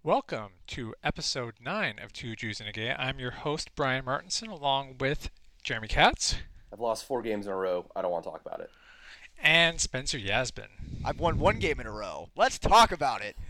Welcome to episode 9 of Two Jews and a Gay. I'm your host, Brian Martinson, along with Jeremy Katz I've lost 4 games in a row. I don't want to talk about it. and Spencer Yasbin. I've won one game in a row. Let's talk about it.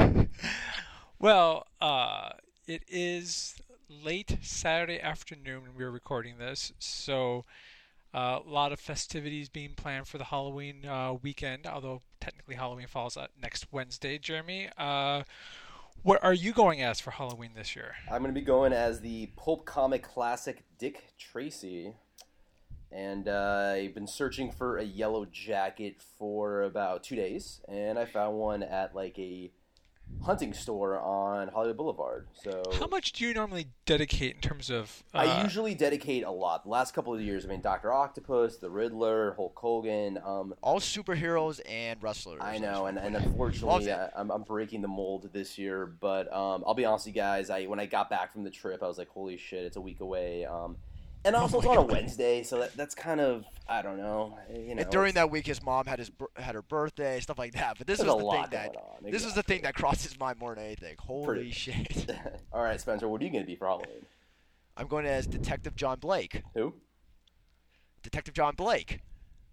Well, it is late Saturday afternoon when we're recording this, so a lot of festivities being planned for the Halloween weekend, although technically Halloween falls next Wednesday. Jeremy, what are you going as for Halloween this year? I'm going to be going as the pulp comic classic Dick Tracy. And I've been searching for a yellow jacket for about 2 days, and I found one at like a hunting store on Hollywood Boulevard. So How much do you normally dedicate in terms of... I usually dedicate a lot. The last couple of years, Dr. Octopus, the Riddler, Hulk Hogan. All superheroes and wrestlers. I know, and unfortunately, I'm breaking the mold this year. But I'll be honest with you guys, when I got back from the trip, I was like, holy shit, it's a week away. And also, it's on a Wednesday, so that's kind of, I don't know. And during that week, his mom had her birthday, stuff like that. But this was the thing that crossed his mind more than anything. Holy shit! All right, Spencer, what are you going to be for Halloween? I'm going as Detective John Blake. Who? Detective John Blake.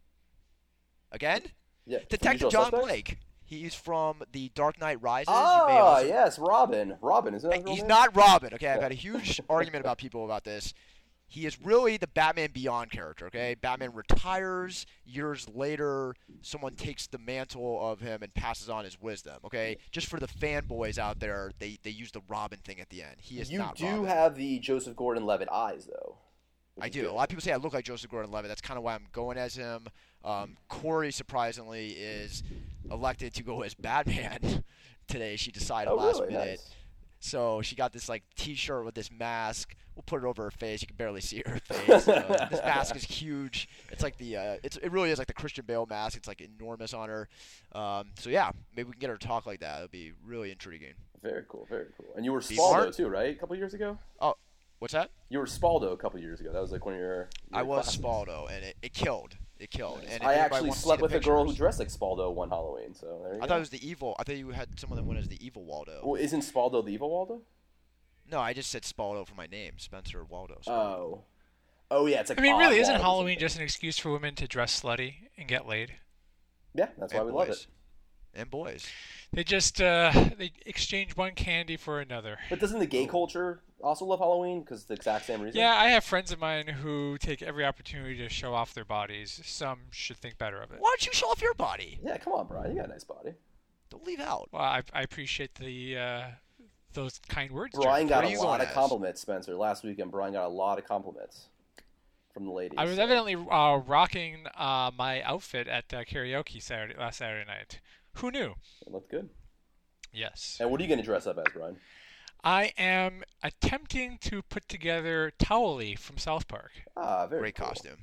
Again? Yeah. Detective John Blake. He's from The Dark Knight Rises. Ah, yes, Robin. Robin, isn't that his real He's name? not Robin. Okay, I've had a huge argument about people about this. He is really the Batman Beyond character, okay? Batman retires. Years later, someone takes the mantle of him and passes on his wisdom, okay? Just for the fanboys out there, they use the Robin thing at the end. He is not Robin. You do have the Joseph Gordon-Levitt eyes, though. I do. A lot of people say I look like Joseph Gordon-Levitt. That's kind of why I'm going as him. Corey, surprisingly, is elected to go as Batman today. She decided last minute. Nice. So she got this like T-shirt with this mask. We'll put it over her face. You can barely see her face. This mask is huge. It's like it really is like the Christian Bale mask. It's like enormous on her. So yeah, maybe we can get her to talk like that. It'll be really intriguing. Very cool, very cool. And you were Spaldo too, right? A couple years ago. Oh, what's that? You were Spaldo a couple years ago. That was like one of your I was classmates. Spaldo, and it killed. It killed. Nice. And I if anybody actually wants to slept see with the a girl who pictures- dressed like Spaldo one Halloween. So there you go. I thought it was the evil. I thought you had someone that went as the evil Waldo. Well, isn't Spaldo the evil Waldo? No, I just said Spaldo for my name, Spencer Waldo. Oh. Oh, yeah, it's like really, isn't Oddwald or Halloween something. just an excuse for women to dress slutty and get laid? Yeah, that's why we love it. And boys. They just they exchange one candy for another. But doesn't the gay culture also love Halloween? Because the exact same reason? Yeah, I have friends of mine who take every opportunity to show off their bodies. Some should think better of it. Why don't you show off your body? Yeah, come on, Brian. You got a nice body. Don't leave out. Well, I appreciate the those kind words. Brian Jeremy. got What are a you lot going of as? compliments, Spencer. Last weekend, Brian got a lot of compliments from the ladies. I was evidently rocking my outfit at karaoke last Saturday night. Who knew? It looked good. Yes. And what are you going to dress up as, Brian? I am attempting to put together Towley from South Park. Ah, very Great cool. costume.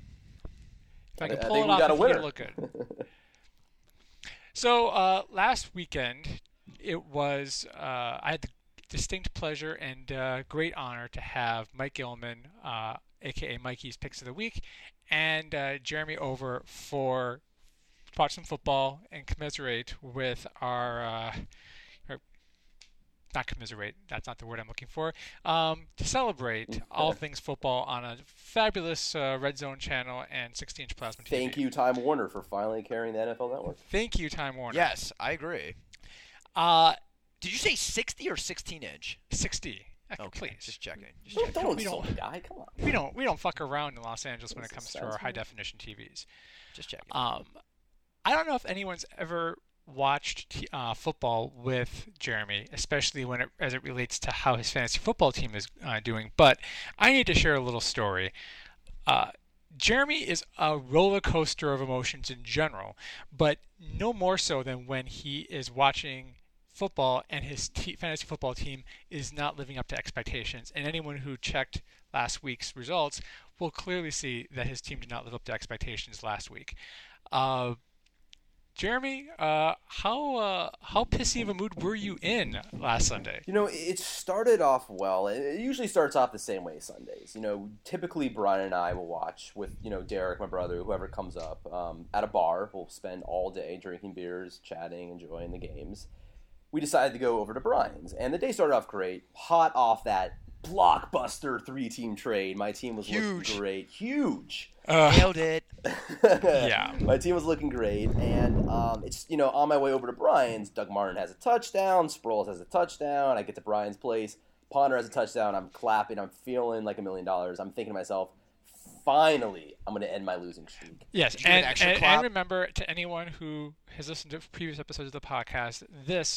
If I can I pull think it we off, got a I think winner. it'll look good. So last weekend, it was I had the distinct pleasure and great honor to have Mike Gilman, aka Mikey's Picks of the Week, and Jeremy over to watch some football and commiserate with or not commiserate, that's not the word I'm looking for, to celebrate all things football on a fabulous Red Zone channel and 60-inch plasma TV. Thank you, Time Warner, for finally carrying the NFL Network. Thank you, Time Warner. Yes, I agree. Uh, Did you say 60 or 16-inch? 60. Okay, Please. just checking. Just Don't, checking. don't We insult don't- the guy. Come on. We don't fuck around in Los Angeles when it This comes to sounds our weird. high definition TVs. Just checking. I don't know if anyone's ever watched football with Jeremy, especially as it relates to how his fantasy football team is doing. But I need to share a little story. Jeremy is a roller coaster of emotions in general, but no more so than when he is watching football and his fantasy football team is not living up to expectations. And anyone who checked last week's results will clearly see that his team did not live up to expectations last week. Jeremy, how pissy of a mood were you in last Sunday? You know, it started off well. It usually starts off the same way Sundays. You know, typically Brian and I will watch with, Derek, my brother, whoever comes up, at a bar. We'll spend all day drinking beers, chatting, enjoying the games. we decided to go over to Brian's. And the day started off great, hot off that blockbuster 3-team trade. My team was looking great. Huge. Nailed it. Yeah. My team was looking great. And it's, on my way over to Brian's, Doug Martin has a touchdown. Sproles has a touchdown. I get to Brian's place. Ponder has a touchdown. I'm clapping. I'm feeling like $1 million. I'm thinking to myself, finally, I'm going to end my losing streak. Yes, and remember, to anyone who has listened to previous episodes of the podcast, this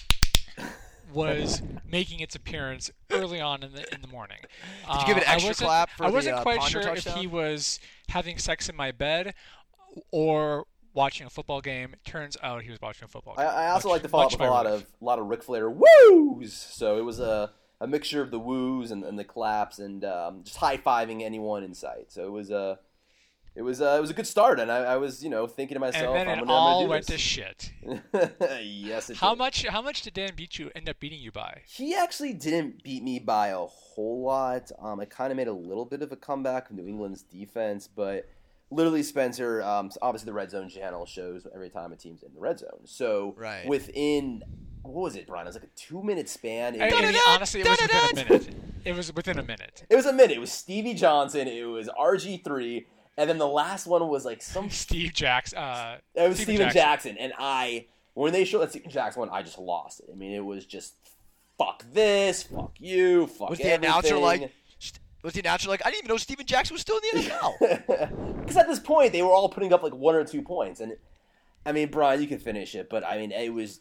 was making its appearance early on in the morning. Did you give it an extra clap for I wasn't quite Ponder sure touchdown? if he was having sex in my bed or watching a football game. Turns out he was watching a football game. I also like to follow up with a lot of Ric Flair woos. So it was a mixture of the woos and the claps and just high-fiving anyone in sight. So it was a good start, and I was thinking to myself, and then I'm it gonna all do went this. to shit. Yes, it How did. much did Dan end up beating you by? He actually didn't beat me by a whole lot. I kind of made a little bit of a comeback with New England's defense, but literally, Spencer, obviously the Red Zone channel shows every time a team's in the red zone. So within, what was it, Brian? It was like a 2-minute span. Honestly, it was within a minute. It was within a minute. It was a minute. It was Stevie Johnson. It was RG3. And then the last one was like some Steve Jackson. It was Steven Jackson. And when they showed that Steven Jackson one, I just lost it. I mean, it was just fuck this, fuck you, fuck was everything. Was the announcer like, I didn't even know Steven Jackson was still in the NFL? Because at this point, they were all putting up like 1 or 2 points. And I mean, Brian, you can finish it, but I mean, it was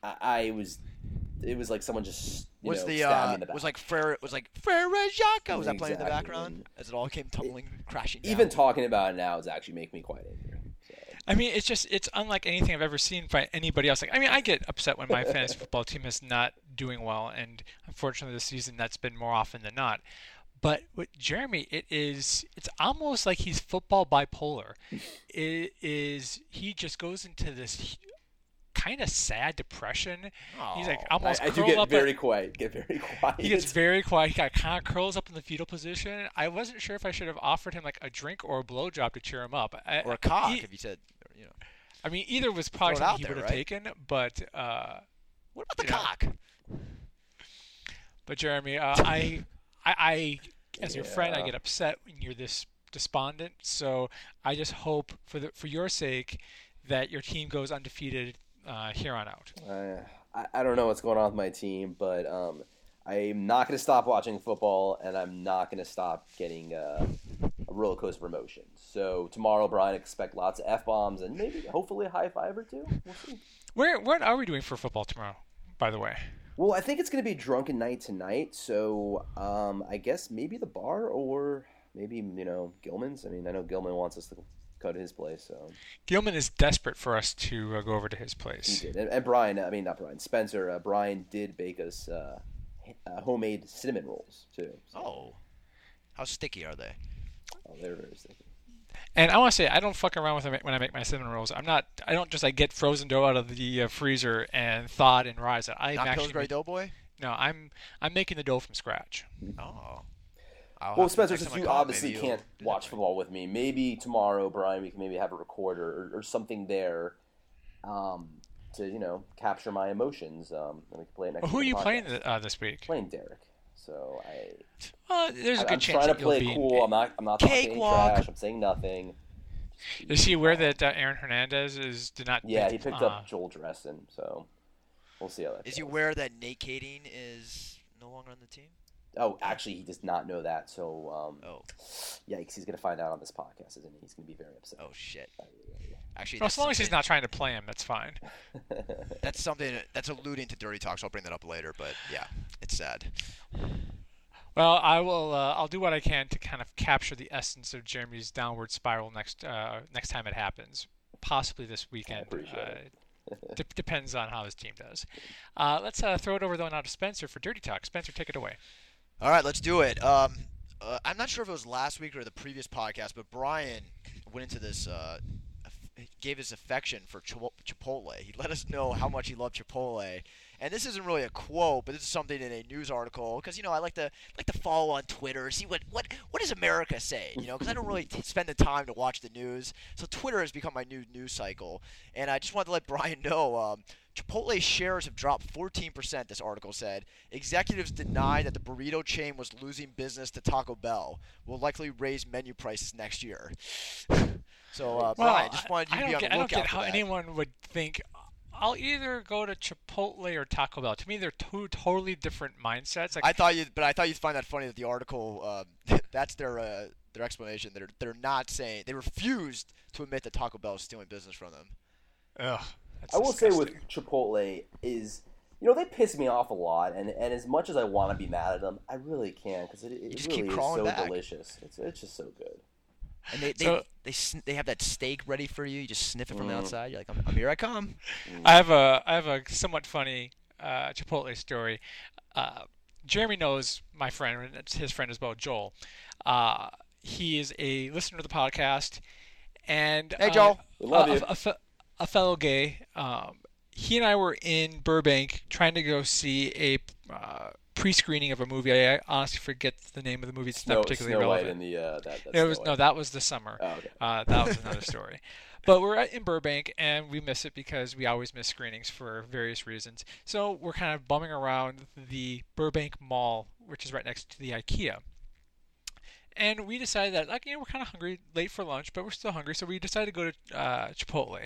like someone just stabbed me in the back. Was like Frere Jacques. Was that playing in the background as it all came tumbling, crashing down? Even talking about it now is actually making me quite angry. So. I mean, it's unlike anything I've ever seen by anybody else. Like, I mean, I get upset when my fantasy football team is not doing well, and unfortunately this season that's been more often than not. But with Jeremy, it's almost like he's football bipolar. He just goes into this kind of sad depression. He's like almost I do get very quiet. He gets very quiet. He kind of curls up in the fetal position. I wasn't sure if I should have offered him like a drink or a blowjob to cheer him up, or a cock if you said, I mean, either was probably something he would have taken, but what about the cock? But Jeremy, I as your friend, I get upset when you're this despondent. So I just hope for your sake that your team goes undefeated here on out. I don't know what's going on with my team, but I'm not going to stop watching football, and I'm not going to stop getting a roller coaster of emotions. So tomorrow, Brian, expect lots of F-bombs and maybe, hopefully, a high five or two. We'll see. What are we doing for football tomorrow, by the way? Well, I think it's going to be drunken night tonight, so I guess maybe the bar or maybe, Gilman's. I mean, I know Gilman wants us to go to his place. So Gilman is desperate for us to go over to his place. He did. And Brian, not Brian, Spencer, Brian did bake us homemade cinnamon rolls, too. So. Oh. How sticky are they? Oh, they're very sticky. And I want to say, I don't fuck around with them when I make my cinnamon rolls. I don't just get frozen dough out of the freezer and thaw it and rise it. Not Pillsbury Doughboy? No, I'm making the dough from scratch. Oh. Well, Spencer, since you obviously can't watch football with me, maybe tomorrow, Brian, we can maybe have a recorder or something there to, capture my emotions. And we can play it next week. Who are you playing this week? Playing Derek. So there's a good chance I'm trying to that you'll play cool. I'm not talking any trash. I'm saying nothing. Is he aware that Aaron Hernandez did not? Yeah, he picked up Joel Dressen, so we'll see how that goes. Is he aware that Nate Kading is no longer on the team? Oh, actually, he does not know that. So, yikes! He's gonna find out on this podcast, isn't he? He's gonna be very upset. Oh shit! Actually, as long as he's not trying to play him, that's fine. That's something that's alluding to dirty talk. So I'll bring that up later. But yeah, it's sad. Well, I will. I'll do what I can to kind of capture the essence of Jeremy's downward spiral next time it happens. Possibly this weekend. Depends on how his team does. Let's throw it over though now to Spencer for dirty talk. Spencer, take it away. All right, let's do it. I'm not sure if it was last week or the previous podcast, but Brian went into this. Gave his affection for Chipotle. He let us know how much he loved Chipotle. And this isn't really a quote, but this is something in a news article because I like to follow on Twitter, see what does America say, because I don't really spend the time to watch the news. So Twitter has become my new news cycle, and I just wanted to let Brian know Chipotle shares have dropped 14%, this article said. Executives deny that the burrito chain was losing business to Taco Bell. Will likely raise menu prices next year. So, Well, Brian, just wanted you to be on the I don't lookout get for how that. anyone would think I'll either go to Chipotle or Taco Bell. To me, they're two totally different mindsets. Like, I thought you'd find that funny that the article, that's their explanation. They're not saying, they refused to admit that Taco Bell is stealing business from them. ugh, that's I will say disgusting. with Chipotle is, you know, they piss me off a lot, and as much as I want to be mad at them, I really can't because it just really keep is crawling so back. delicious. It's just so good. And So- they have that steak ready for you. You just sniff it from the outside. You're like, I'm here I come. I have a somewhat funny Chipotle story. Jeremy knows my friend, and it's his friend as well, Joel. He is a listener to the podcast, and Hey, Joel. We love you. A fellow gay. He and I were in Burbank trying to go see a pre-screening of a movie. I honestly forget the name of the movie. It's not particularly Snow White relevant. and the that's It was Snow no, White. that was the summer. Oh, okay. That was another story. But we're in Burbank, and we miss it because we always miss screenings for various reasons. So we're kind of bumming around the Burbank Mall, which is right next to the IKEA. And we decided that, like, you know, we're kind of hungry, late for lunch, but we're still hungry, so we decided to go to Chipotle.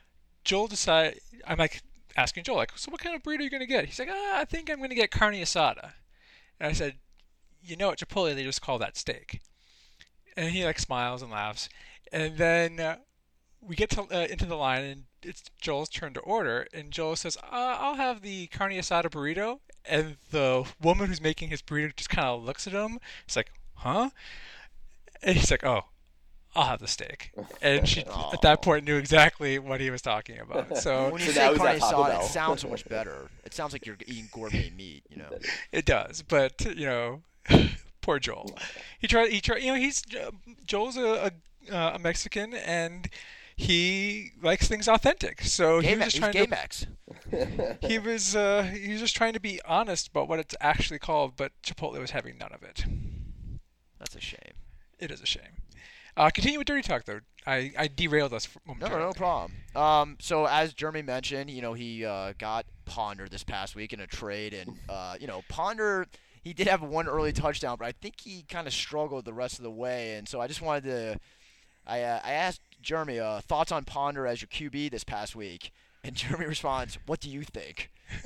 I'm like asking Joel, like, so what kind of burrito are you going to get? He's like, I think I'm going to get carne asada. And I said, you know, at Chipotle, they just call that steak. And he, like, smiles and laughs. And then we get into the line, and it's Joel's turn to order. And Joel says, I'll have the carne asada burrito. And the woman who's making his burrito just kind of looks at him. He's like, huh? And he's like, oh, I'll have the steak. And she, at that point, knew exactly what he was talking about. So When you So say now he's carne at Taco asada, Bell. it sounds so much better. It sounds like you're eating gourmet meat, you know. it does. But, you know, poor Joel. He tried, you know, Joel's a Mexican, and he likes things authentic. So he was just trying to Gay-Mex. he was just trying to be honest about what it's actually called, but Chipotle was having none of it. That's a shame. It is a shame. Continue with Dirty Talk, though. I derailed us momentarily. No problem. So as Jeremy mentioned, you know, he got Ponder this past week in a trade, and you know, Ponder, he did have one early touchdown, but I think he kind of struggled the rest of the way, and so I just wanted to, I asked Jeremy thoughts on Ponder as your QB this past week, and Jeremy responds, "What do you think?"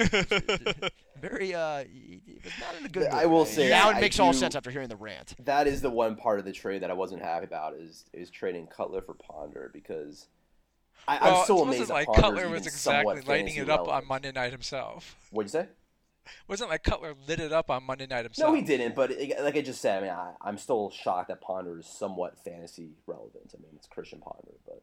Very, he was not in a good mood. I will today. say, now it I makes all do- sense after hearing the rant. That is the one part of the trade that I wasn't happy about is trading Cutler for Ponder because I'm so it amazed wasn't that like Ponder's Cutler even was exactly somewhat lighting fantasy it up on relevant. Monday night himself. What'd you say? It wasn't like Cutler lit it up on Monday night himself. No, he didn't. But like I just said, I mean, I'm still shocked that Ponder is somewhat fantasy relevant. I mean, it's Christian Ponder, but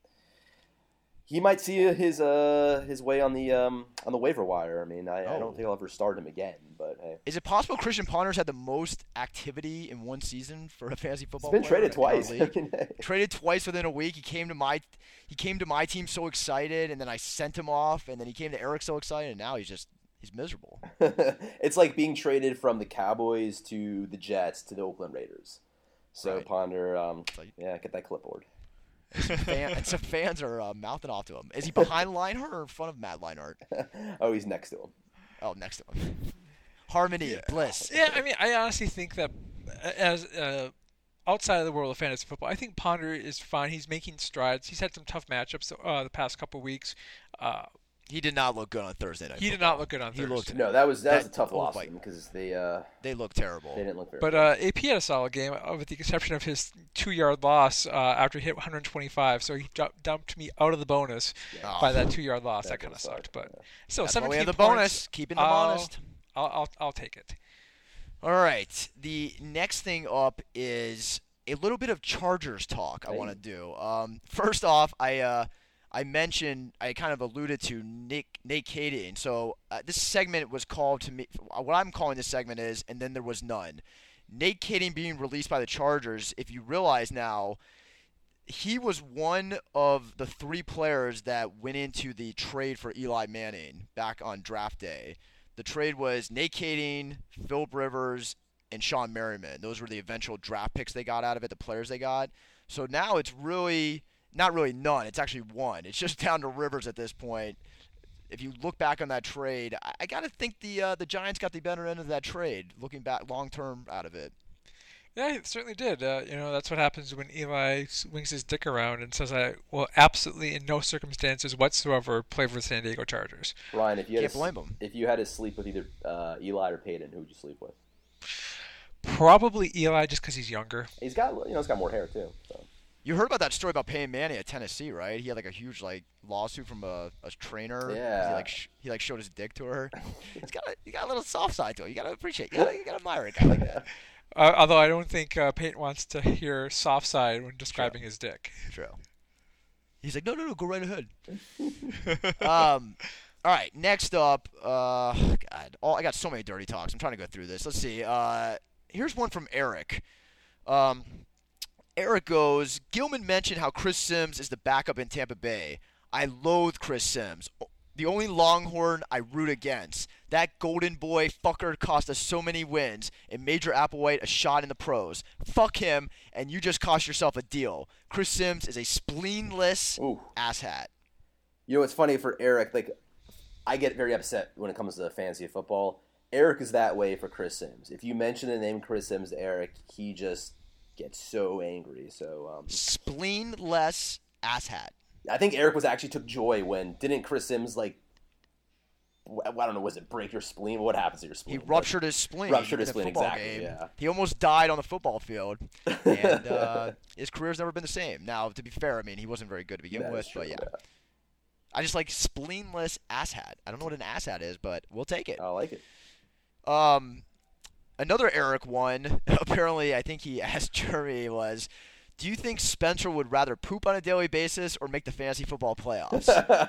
he might see his way on the waiver wire. I mean, I don't think I'll ever start him again. But hey, Is it possible Christian Ponder's had the most activity in one season for a fantasy football he's been player traded in our twice. league? I mean, hey. Traded twice within a week. He came to my team so excited, and then I sent him off, and then he came to Eric so excited, and now he's miserable. It's like being traded from the Cowboys to the Jets to the Oakland Raiders. So Right. Ponder, like- yeah, get that clipboard. And some fans are mouthing off to him. Is he behind Leinart or in front of Matt Leinart? Oh, he's next to him. Oh, next to him. Harmony, bliss. Yeah, I mean, I honestly think that as outside of the world of fantasy football, I think Ponder is fine. He's making strides. He's had some tough matchups the past couple weeks. He did not look good on Thursday night. He did football. not look good on He Thursday. looked- No, that was a tough oh, loss like- because they They look terrible. didn't look very But good. AP had a solid game, with the exception of his 2-yard loss after he hit 125. So he dumped me out of the bonus Oh. by that 2-yard loss. That That kind of kinda sucked. sucked, But still, That's why 17 we have the points. bonus. Keeping them I'll- honest. I'll take it. All right. The next thing up is a little bit of Chargers talk I Hey. want to do. First off, I mentioned, I kind of alluded to Nate Kading. So this segment was called to me, what I'm calling this segment is, and then there was none. Nate Kading being released by the Chargers, if you realize now, he was one of the 3 players that went into the trade for Eli Manning back on draft day. The trade was Nate Kading, Philip Rivers, and Sean Merriman. Those were the eventual draft picks they got out of it, the players they got. So now it's really, not really none. It's actually one. It's just down to Rivers at this point. if you look back on that trade, I got to think the Giants got the better end of that trade, looking back long term out of it. Yeah, he certainly did. That's what happens when Eli swings his dick around and says, "I will absolutely, in no circumstances whatsoever, play for the San Diego Chargers." Ryan, if you Can't blame him. If you had to sleep with either Eli or Peyton, who would you sleep with? Probably Eli, just because he's younger. He's got more hair too. So. You heard about that story about Peyton Manning at Tennessee, right? He had like a huge lawsuit from a trainer. Yeah. He showed his dick to her. He got a little soft side to it. You gotta appreciate. You gotta admire a guy like that. Although I don't think Peyton wants to hear soft side when describing his dick. True. He's like, no, go right ahead. All right, next up, God, I got so many dirty talks. I'm trying to go through this. Let's see. Here's one from Eric. Eric goes, Gilman mentioned how Chris Sims is the backup in Tampa Bay. I loathe Chris Sims. The only Longhorn I root against. That golden boy fucker cost us so many wins and Major Applewhite a shot in the pros. Fuck him, and you just cost yourself a deal. Chris Sims is a spleenless asshat. You know what's funny for Eric? Like, I get very upset when it comes to fantasy football. Eric is that way for Chris Sims. If you mention the name Chris Sims to Eric, he just gets so angry. So spleenless asshat. I think Eric actually took joy when didn't Chris Sims I don't know, was it break your spleen? What happens to your spleen? He ruptured his spleen. Exactly. Game. Yeah. He almost died on the football field, and his career's never been the same. Now, to be fair, I mean he wasn't very good to begin with, but yeah. I just like spleenless asshat. I don't know what an asshat is, but we'll take it. I like it. Another Eric one. Apparently, I think he asked Jeremy was, do you think Spencer would rather poop on a daily basis or make the fantasy football playoffs?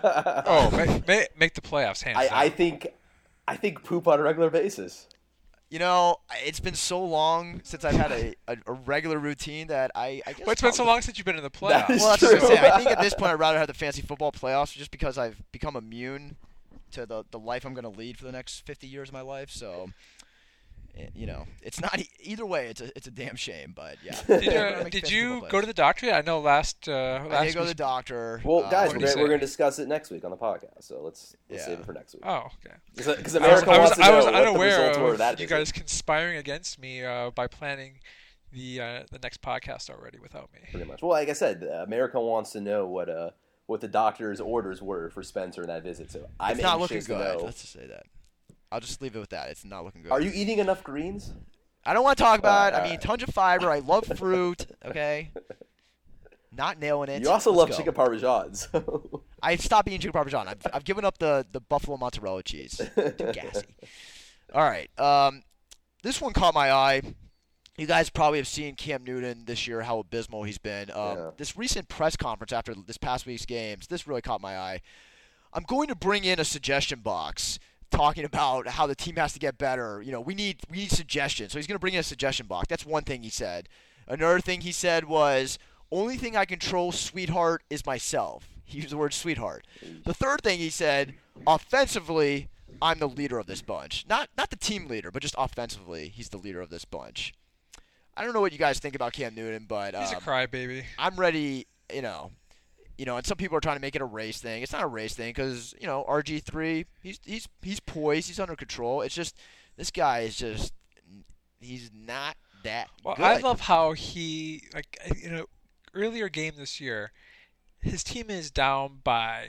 Make the playoffs, hands down. I think poop on a regular basis. You know, it's been so long since I've had a regular routine that I guess. Well, it's been so long since you've been in the playoffs. That's well, that's true. what I'm saying. I think at this point I'd rather have the fantasy football playoffs just because I've become immune to the life I'm going to lead for the next 50 years of my life. So, you know, it's not either way. It's a damn shame, but yeah. Did you go to the doctor yet? I know last I did go to the doctor. Well, guys, we're going to discuss it next week on the podcast, so let's save it for next week. Oh, okay. Because America wants to know what the results were of that you guys conspiring against me by planning the next podcast already without me. Pretty much. Well, like I said, America wants to know what the doctor's orders were for Spencer in that visit. So it's not looking good. Let's just say that. I'll just leave it with that. It's not looking good. Are you eating enough greens? I don't want to talk about it. I mean, tons of fiber. I love fruit. Okay. Not nailing it. You also love chicken parmesan. So. I've stopped eating chicken parmesan. I've given up the buffalo mozzarella cheese. Too gassy. All right. This one caught my eye. You guys probably have seen Cam Newton this year, how abysmal he's been. This recent press conference after this past week's games, this really caught my eye. I'm going to bring in a suggestion box talking about how the team has to get better. You know, we need suggestions. So he's going to bring in a suggestion box. That's one thing he said. Another thing he said was, only thing I control, sweetheart, is myself. He used the word sweetheart. The third thing he said, offensively, I'm the leader of this bunch. Not the team leader, but just offensively, he's the leader of this bunch. I don't know what you guys think about Cam Newton, but he's a crybaby. I'm ready, you know, and some people are trying to make it a race thing. It's not a race thing because, you know, RG3, he's poised, he's under control. It's just this guy is just he's not that good. I love how he earlier game this year, his team is down by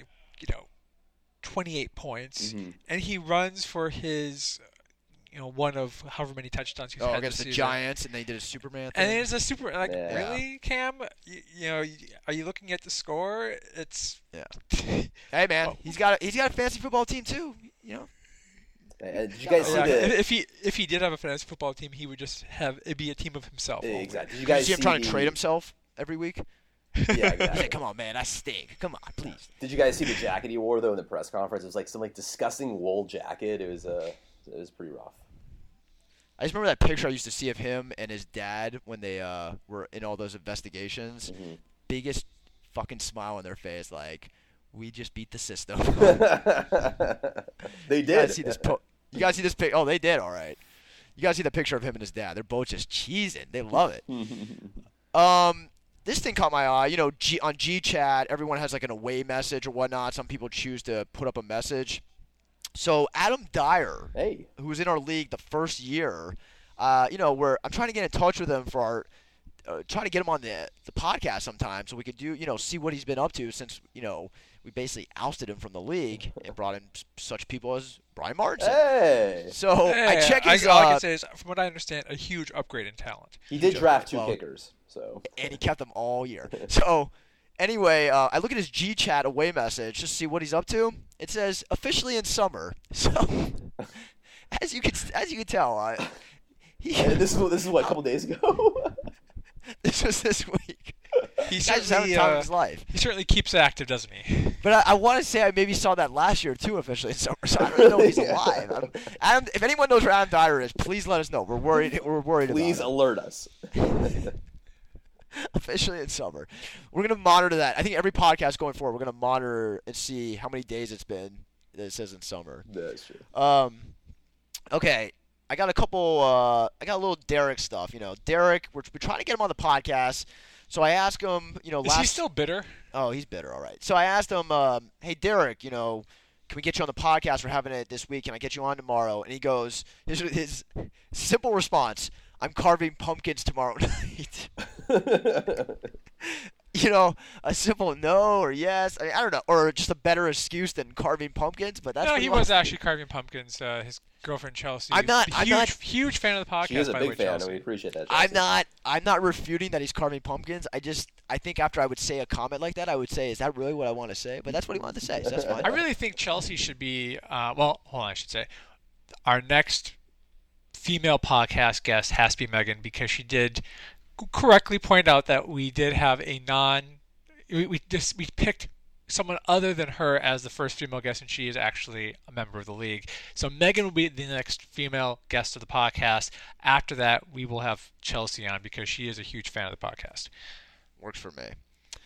28 points, and he runs for his one of however many touchdowns he's had against this the season. Giants, and they did a Superman thing. And it's a super really, Cam? Are you looking at the score? It's Hey man, he's got a fantasy football team too. You know. Did you guys see if he did have a fantasy football team, he would just it'd be a team of himself. Exactly. Did you guys see him trying to trade himself every week? Yeah, exactly. He's like, come on, man, I stink. Come on, please. Did you guys see the jacket he wore though in the press conference? It was like some disgusting wool jacket. It was pretty rough. I just remember that picture I used to see of him and his dad when they were in all those investigations. Mm-hmm. Biggest fucking smile on their face, like, we just beat the system. They did. You guys see this pic? Oh, they did. All right. You guys see the picture of him and his dad? They're both just cheesing. They love it. this thing caught my eye. On G-Chat, everyone has like an away message or whatnot. Some people choose to put up a message. So Adam Dyer, who was in our league the first year, where I'm trying to get in touch with him for our trying to get him on the podcast sometime so we could do, see what he's been up to since, we basically ousted him from the league and brought in such people as Brian Martinson. Hey! So I check his... All I can say is, from what I understand, a huge upgrade in talent. He did draft 2 kickers, so... And he kept them all year. So, anyway, I look at his G-Chat away message just to see what he's up to. It says, officially in summer. So, as you can tell, this is what, a couple days ago? This was this week. He's just having time of his life. He certainly keeps active, doesn't he? But I want to say I maybe saw that last year too, officially in summer. So I don't even know if he's alive. Adam, if anyone knows where Adam Dyer is, please let us know. We're worried. Please alert us. Officially in summer, we're gonna monitor that. I think every podcast going forward, we're gonna monitor and see how many days it's been that it says in summer. That's true. Okay. I got a little Derek stuff. Derek, we're trying to get him on the podcast. So I asked him, Is he still bitter? Oh, he's bitter. All right. So I asked him, hey, Derek, can we get you on the podcast? We're having it this week. Can I get you on tomorrow? And he goes, his simple response, I'm carving pumpkins tomorrow night. A simple no or yes. I don't know. Or just a better excuse than carving pumpkins. But that's he was actually carving pumpkins. His girlfriend Chelsea. I'm not huge fan of the podcast. She is a big fan, Chelsea. and we appreciate that. Chelsea. I'm not refuting that he's carving pumpkins. I think after I would say a comment like that, I would say, is that really what I want to say? But that's what he wanted to say, so that's fine. I really think Chelsea should be. Hold on, I should say, our next female podcast guest has to be Megan, because she did correctly point out that we did have we picked someone other than her as the first female guest, and she is actually a member of the league. So Megan will be the next female guest of the podcast. After that, we will have Chelsea on because she is a huge fan of the podcast. Works for me.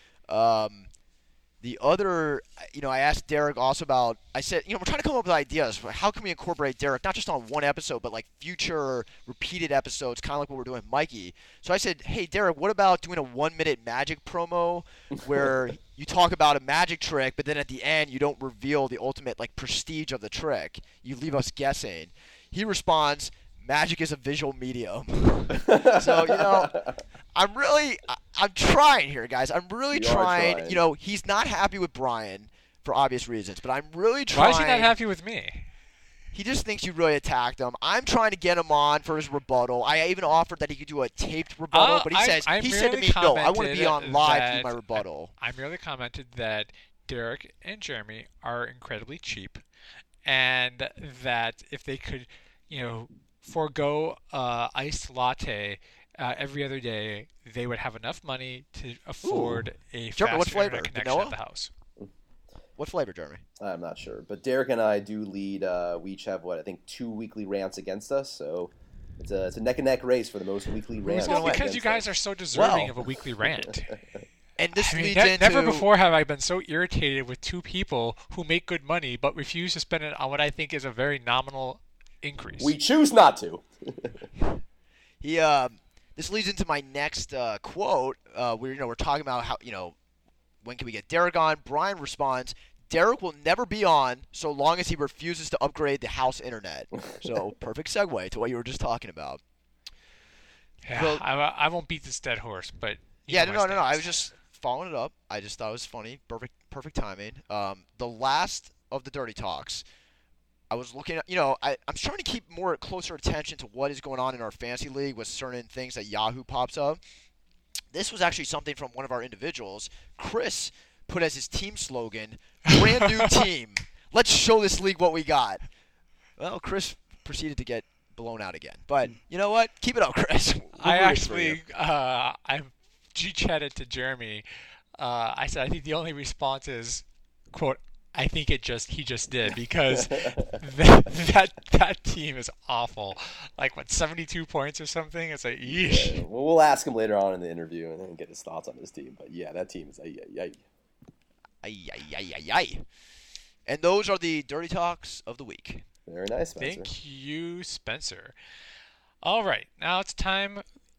The other, I asked Derek also about, I said, we're trying to come up with ideas. How can we incorporate Derek, not just on one episode, but like future repeated episodes, kind of like what we're doing with Mikey. So I said, hey, Derek, what about doing a 1-minute magic promo where you talk about a magic trick, but then at the end you don't reveal the ultimate like prestige of the trick. You leave us guessing. He responds, magic is a visual medium. So, I'm trying here, guys. I'm really trying. He's not happy with Brian for obvious reasons, but I'm really trying. Why is he not happy with me? He just thinks you really attacked him. I'm trying to get him on for his rebuttal. I even offered that he could do a taped rebuttal, but he said to me, no, I want to be on live to do my rebuttal. I merely commented that Derek and Jeremy are incredibly cheap, and that if they could, forego iced latte every other day, they would have enough money to afford a fast internet connection at the house. What flavor, Jeremy? I'm not sure, but Derek and I do lead. We each have 2 weekly rants against us, so it's a neck and neck race for the most weekly rants. Well, because you guys are so deserving of a weekly rant. And this leads into... Never before have I been so irritated with 2 people who make good money but refuse to spend it on what I think is a very nominal increase. We choose not to. This leads into my next quote. We're talking about how when can we get Derek on? Brian responds, Derek will never be on so long as he refuses to upgrade the house internet. So perfect segue to what you were just talking about. Yeah, well, I won't beat this dead horse, but no. I was just following it up. I just thought it was funny. Perfect timing. The last of the Dirty Talks. I was looking at, I'm trying to keep more closer attention to what is going on in our fantasy league with certain things that Yahoo pops up. This was actually something from one of our individuals. Chris put as his team slogan, brand new team. Let's show this league what we got. Well, Chris proceeded to get blown out again. But you know what? Keep it up, Chris. I G-chatted to Jeremy. I said, I think the only response is, quote, I think he just did, because that team is awful. 72 points or something? It's like, yeesh. Yeah, well, we'll ask him later on in the interview and then get his thoughts on his team. But yeah, that team is ay. And those are the Dirty Talks of the week. Very nice, Spencer. Thank you, Spencer. All right, now it's time.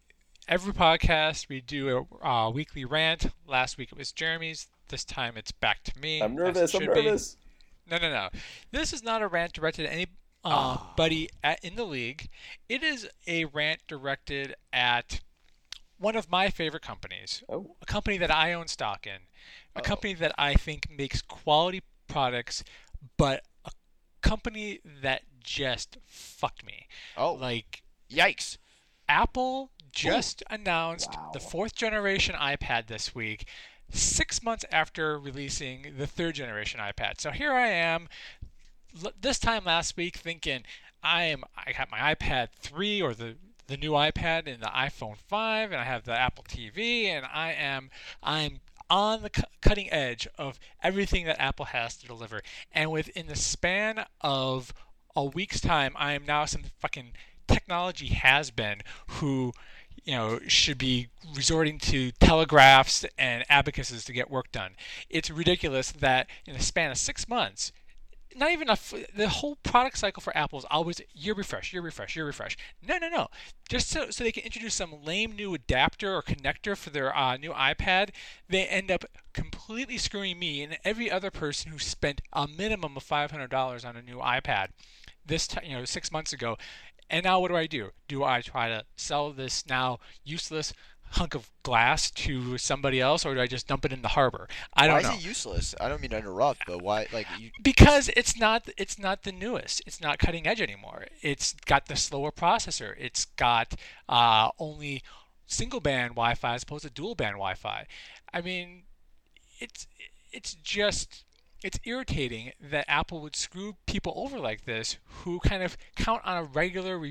every podcast we do a weekly rant. Last week it was Jeremy's. This time it's back to me. I'm nervous. I'm nervous. No. This is not a rant directed at any buddy in the league. It is a rant directed at one of my favorite companies. Oh. A company that I own stock in. A company that I think makes quality products, but a company that just fucked me. Oh. Like, yikes. Apple just announced Wow. the 4th generation iPad this week, 6 months after releasing the 3rd generation iPad. So here I am, this time last week, thinking I have my iPad 3 or the new iPad and the iPhone 5, and I have the Apple TV, and I'm on the cutting edge of everything that Apple has to deliver. And within the span of a week's time, I am now some fucking technology has-been who, should be resorting to telegraphs and abacuses to get work done. It's ridiculous that in the span of 6 months, not even the whole product cycle for Apple is always year refresh. No. Just so they can introduce some lame new adapter or connector for their new iPad, they end up completely screwing me and every other person who spent a minimum of $500 on a new iPad this 6 months ago. And now what do? Do I try to sell this now useless hunk of glass to somebody else, or do I just dump it in the harbor? I don't know. Why is it useless? I don't mean to interrupt, but why? Because it's not the newest. It's not cutting edge anymore. It's got the slower processor. It's got only single band Wi-Fi as opposed to dual band Wi-Fi. I mean, it's irritating that Apple would screw people over like this who kind of count on a regular,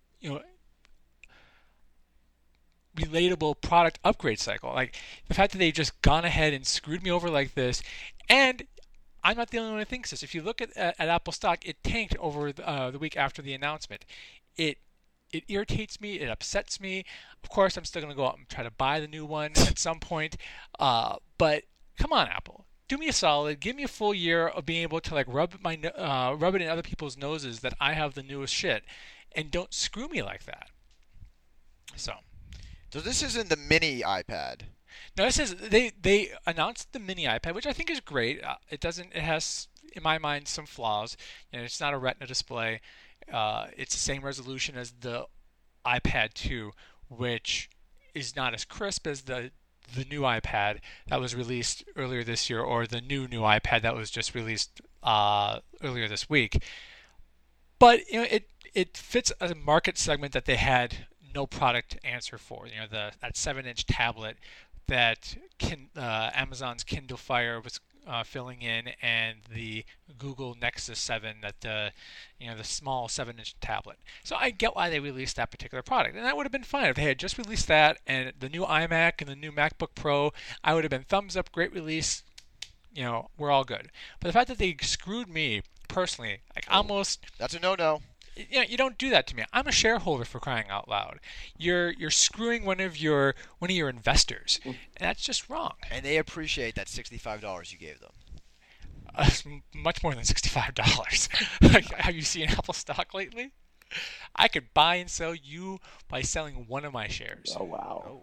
relatable product upgrade cycle. Like the fact that they've just gone ahead and screwed me over like this, and I'm not the only one who thinks this. If you look at Apple stock, it tanked over the week after the announcement. It irritates me. It upsets me. Of course, I'm still going to go out and try to buy the new one at some point. But come on, Apple. Do me a solid. Give me a full year of being able to rub it in other people's noses that I have the newest shit, and don't screw me like that. So this isn't the mini iPad. No, this is they announced the mini iPad, which I think is great. It has, in my mind, some flaws. It's not a Retina display. It's the same resolution as the iPad 2, which is not as crisp as the new iPad that was released earlier this year, or the new iPad that was just released earlier this week. But it fits a market segment that they had no product answer for. That 7-inch tablet that Amazon's Kindle Fire was filling in, and the Google Nexus 7 that the small 7-inch tablet. So I get why they released that particular product, and that would have been fine if they had just released that and the new iMac and the new MacBook Pro. I would have been thumbs up, great release. We're all good. But the fact that they screwed me personally, almost, that's a no-no. You don't do that to me. I'm a shareholder, for crying out loud. You're screwing one of your investors, and that's just wrong. And they appreciate that $65 you gave them. Much more than $65. Have you seen Apple stock lately? I could buy and sell you by selling one of my shares. Oh wow.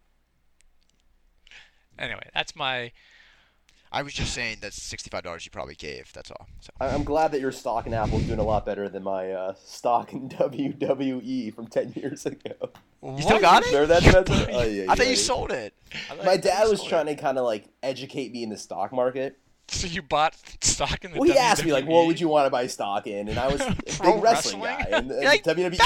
Anyway, that's my. I was just saying that's $65 you probably gave. That's all. So. I'm glad that your stock in Apple is doing a lot better than my stock in WWE from 10 years ago. You still got it? Remember that, Spencer? Oh, yeah, I thought you sold it. My dad was trying to kind of educate me in the stock market. So you bought stock in the WWE? Well, he asked me, what would you want to buy stock in? And I was a big wrestling guy. And WWE,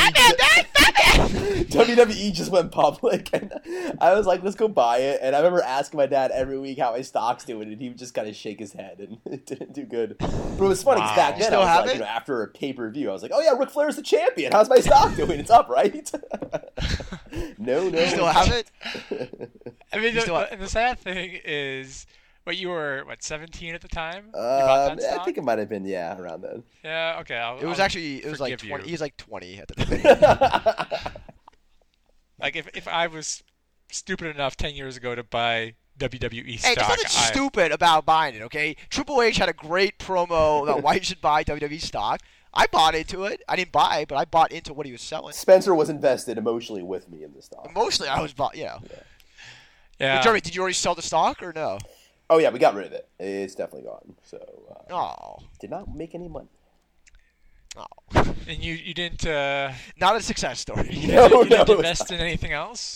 WWE just went public. And I was like, let's go buy it. And I remember asking my dad every week how my stock's doing. And he would just kind of shake his head. And it didn't do good. But it was funny because back then, I was after a pay-per-view, I was like, oh yeah, Ric Flair's the champion. How's my stock doing? It's up, right? No. You still have it? I mean, the sad thing is... But you were 17 at the time? You bought that stock? I think it might have been around then. Yeah, okay. It was like 20. He was like 20 at the time. If I was stupid enough 10 years ago to buy WWE stock, there's nothing stupid about buying it. Okay, Triple H had a great promo about why you should buy WWE stock. I bought into it. I didn't buy, but I bought into what he was selling. Spencer was invested emotionally with me in the stock. Emotionally, I was bought. Yeah. Yeah. But Jeremy, did you already sell the stock or no? Oh yeah, we got rid of it. It's definitely gone. So Oh. did not make any money. Oh. And you didn't Not a success story. No, you didn't no, invest in anything else.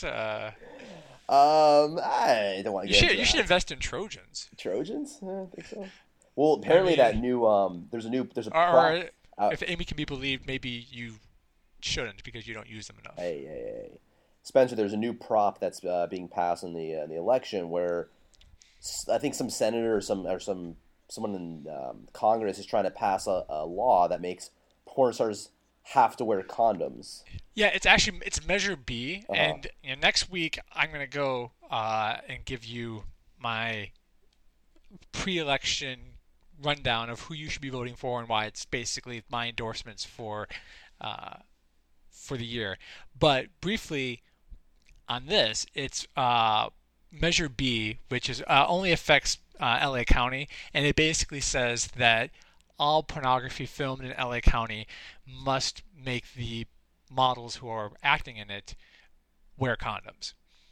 I don't want to You get should into you should that. invest in Trojans. Trojans? I don't think so. Well, apparently that new there's a prop. Or if Amy can be believed, maybe you shouldn't because you don't use them enough. Hey. Spencer, there's a new prop that's being passed in the election where I think some senator or someone in Congress is trying to pass a law that makes porn stars have to wear condoms. Yeah, it's Measure B, and next week I'm gonna go and give you my pre-election rundown of who you should be voting for and why. It's basically my endorsements for the year. But briefly on this, it's Measure B, which is only affects LA County, and it basically says that all pornography filmed in LA County must make the models who are acting in it wear condoms.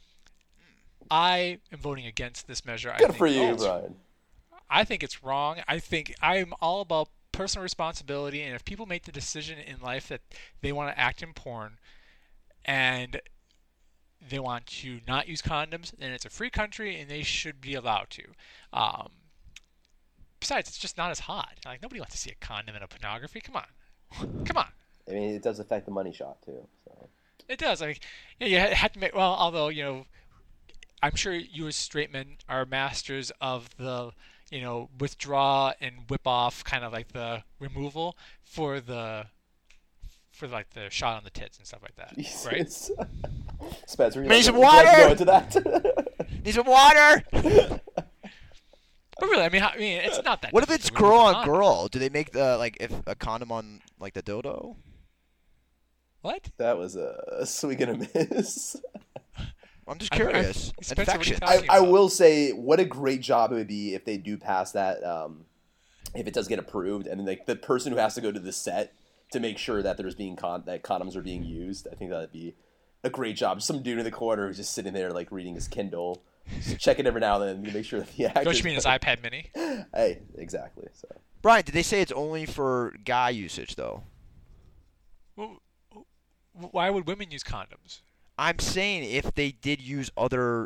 I am voting against this measure. Good for you, Brian. I think it's wrong. I think I'm all about personal responsibility, and if people make the decision in life that they want to act in porn and they want to not use condoms, then it's a free country and they should be allowed to. Besides, it's just not as hot. Like, nobody wants to see a condom in a pornography. Come on. I mean, it does affect the money shot too. So. It does. I mean, you have to make. Well, although I'm sure you as straight men are masters of the withdraw and whip off, kind of like the removal for like the shot on the tits and stuff like that, Jesus. right? Spencer, Need some would you like to water? go into that? Need some water. But really, I mean, it's not that. What if difficult it's to girl remove a on condom. girl? Do they make if a condom on like the dildo? What? That was a swing and a miss. I'm just curious. Spencer, what are you Infection. talking I about? will say, what a great job it would be if they do pass that. If it does get approved, and then like the person who has to go to the set to make sure that there's being that condoms are being used, I think that'd be a great job. Some dude in the corner who's just sitting there like reading his Kindle, just checking every now and then to make sure that the actors. Don't you mean his iPad Mini? Hey, exactly. So Brian, did they say it's only for guy usage though? Well, why would women use condoms? I'm saying if they did use other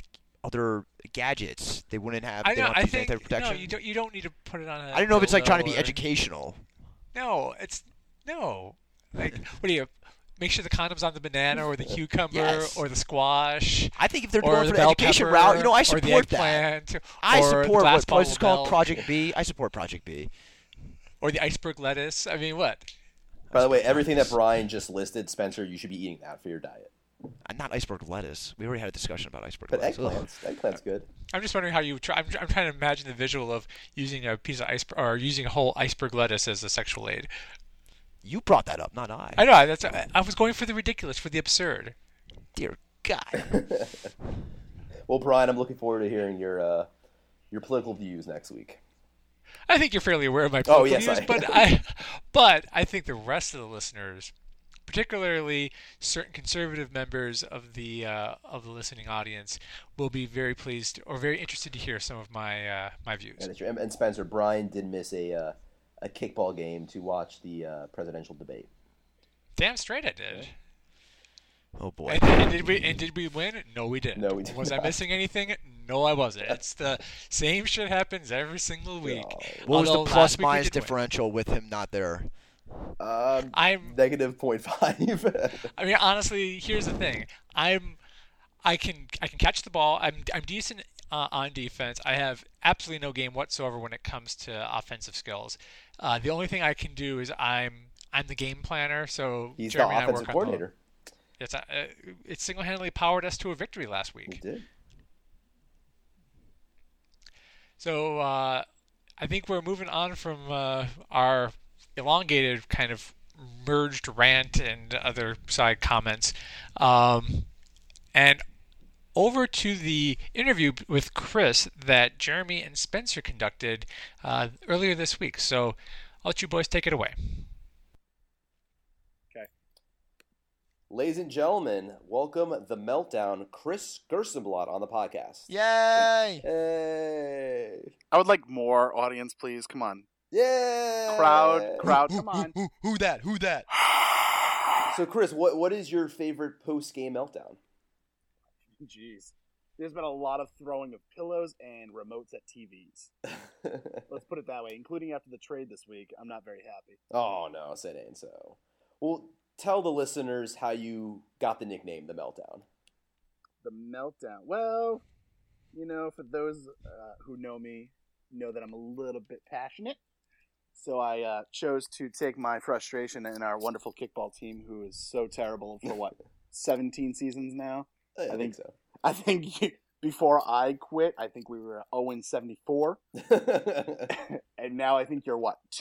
gadgets, they wouldn't have. I They know. don't I have to use think anything you don't need to put it on. I don't know if it's like trying to be or- educational. No, it's no. Like, what do you make sure the condom's on the banana or the cucumber Yes. or the squash? I think if they're Or going the for the bell education pepper, route, I or the support that. eggplant, I or the support glass what place is bottle called milk, Project B. I support Project B. or the iceberg lettuce. I mean, what? by the way, everything that Brian just listed, Spencer, you should be eating that for your diet. Not iceberg lettuce. We already had a discussion about iceberg But lettuce. eggplant's good. I'm just wondering how you try. I'm trying to imagine the visual of using a piece of iceberg or using a whole iceberg lettuce as a sexual aid. You brought that up, not I. I know. I was going for the ridiculous, for the absurd. Dear God. Well, Brian, I'm looking forward to hearing your political views next week. I think you're fairly aware of my political yes, views, but I think the rest of the listeners, particularly certain conservative members of the listening audience, will be very pleased or very interested to hear some of my my views. And, and Spencer, Brian did miss a kickball game to watch the presidential debate. Damn straight I did. Oh boy. And did we win? No, we didn't. No, we did Was I not. missing anything? No, I wasn't. It's the same shit happens every single week. No. What was the Although plus last week we minus did win. differential with him not there? I'm Negative 0.5. I mean, honestly, here's the thing. I can catch the ball. I'm decent on defense. I have absolutely no game whatsoever when it comes to offensive skills. The only thing I can do is I'm the game planner. So He's Jeremy the and I offensive work coordinator. It single-handedly powered us to a victory last He week. did. So I think we're moving on from our elongated kind of merged rant and other side comments, and over to the interview with Chris that Jeremy and Spencer conducted earlier this week. So I'll let you boys take it away. Ladies and gentlemen, welcome The Meltdown, Chris Gerstenblatt on the podcast. Yay! Hey! I would like more audience, please. Come on. Yeah! Crowd, come on. Who that? So, Chris, what is your favorite post-game meltdown? Jeez. There's been a lot of throwing of pillows and remotes at TVs. Let's put it that way. Including after the trade this week, I'm not very happy. Oh, no, it ain't so. Well, tell the listeners how you got the nickname The Meltdown. The Meltdown. Well, for those who know me, know that I'm a little bit passionate. So I chose to take my frustration in our wonderful kickball team, who is so terrible for 17 seasons now? I think so. I think before I quit, I think we were 0-74. And now I think you're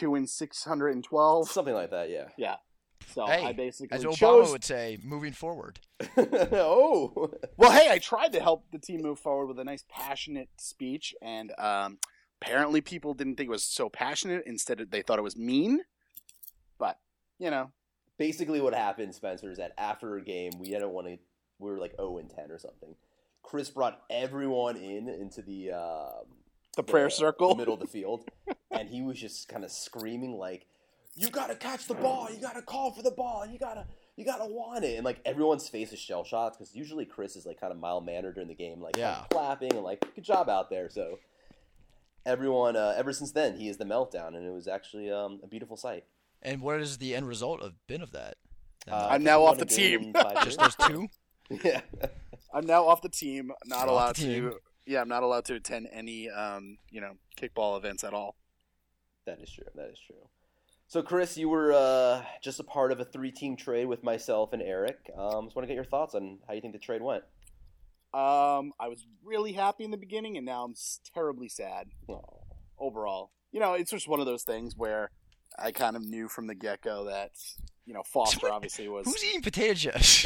2-612? Something like that, yeah. Yeah. So Hey, I basically as Obama chose... would say, moving forward. Oh! Well, hey, I tried to help the team move forward with a nice, passionate speech, and apparently people didn't think it was so passionate. Instead, they thought it was mean. But, Basically what happened, Spencer, is that after a game, we were like 0-10 or something. Chris brought everyone into the prayer circle, the middle of the field, and he was just kind of screaming like, "You gotta catch the ball! You gotta call for the ball! You gotta want it!" And like everyone's face is shell shocked because usually Chris is like kind of mild mannered during the game, like kind of clapping and like good job out there. So everyone, ever since then, he is the Meltdown, and it was actually a beautiful sight. And what is the end result been of that? I'm now off the team. Just those two? Yeah. I'm now off the team. Not You're allowed off the team. to. Yeah, I'm not allowed to attend any, kickball events at all. That is true. So, Chris, you were just a part of a 3-team trade with myself and Eric. Just want to get your thoughts on how you think the trade went. I was really happy in the beginning, and now I'm terribly sad overall. It's just one of those things where I kind of knew from the get-go that, Foster obviously was... Who's eating potato chips?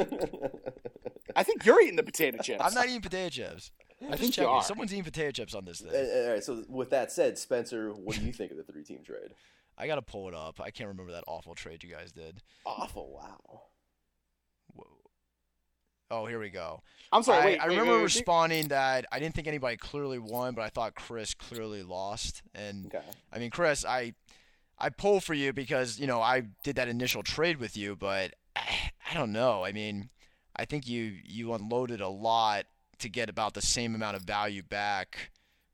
I think you're eating the potato chips. I'm not eating potato chips. I think you are. Someone's eating potato chips on this thing. All right, so with that said, Spencer, what do you think of the 3-team trade? I gotta pull it up. I can't remember that awful trade you guys did. Awful, wow. Whoa. Oh, here we go. I'm sorry, I remember responding that I didn't think anybody clearly won, but I thought Chris clearly lost. And, Okay. I mean, Chris, I pull for you because, I did that initial trade with you, but I don't know. I mean, I think you unloaded a lot to get about the same amount of value back.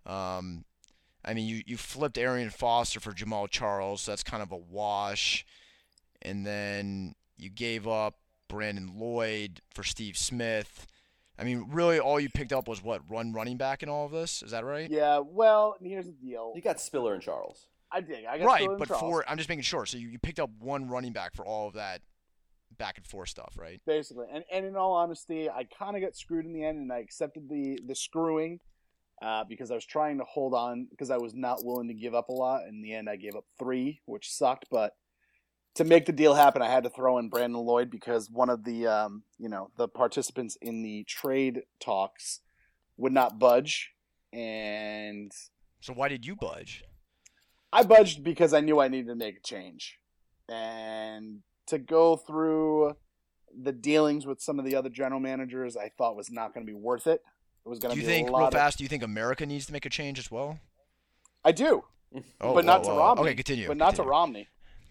I mean, you flipped Arian Foster for Jamal Charles, so that's kind of a wash. And then you gave up Brandon Lloyd for Steve Smith. I mean, really all you picked up was running back in all of this? Is that right? Yeah, well, here's the deal. You got Spiller and Charles. I did. I got right, Spiller and but Charles. I'm just making sure. So you picked up one running back for all of that back and forth stuff, right? Basically. And in all honesty, I kind of got screwed in the end, and I accepted the screwing because I was trying to hold on because I was not willing to give up a lot. In the end, I gave up 3, which sucked. But to make the deal happen, I had to throw in Brandon Lloyd because one of the the participants in the trade talks would not budge. And So why did you budge? I budged because I knew I needed to make a change. And to go through the dealings with some of the other general managers, I thought was not going to be worth it. It was going to be a lot do you think America needs to make a change as well? I do. Oh, but not to Romney. Okay, continue. But not to Romney.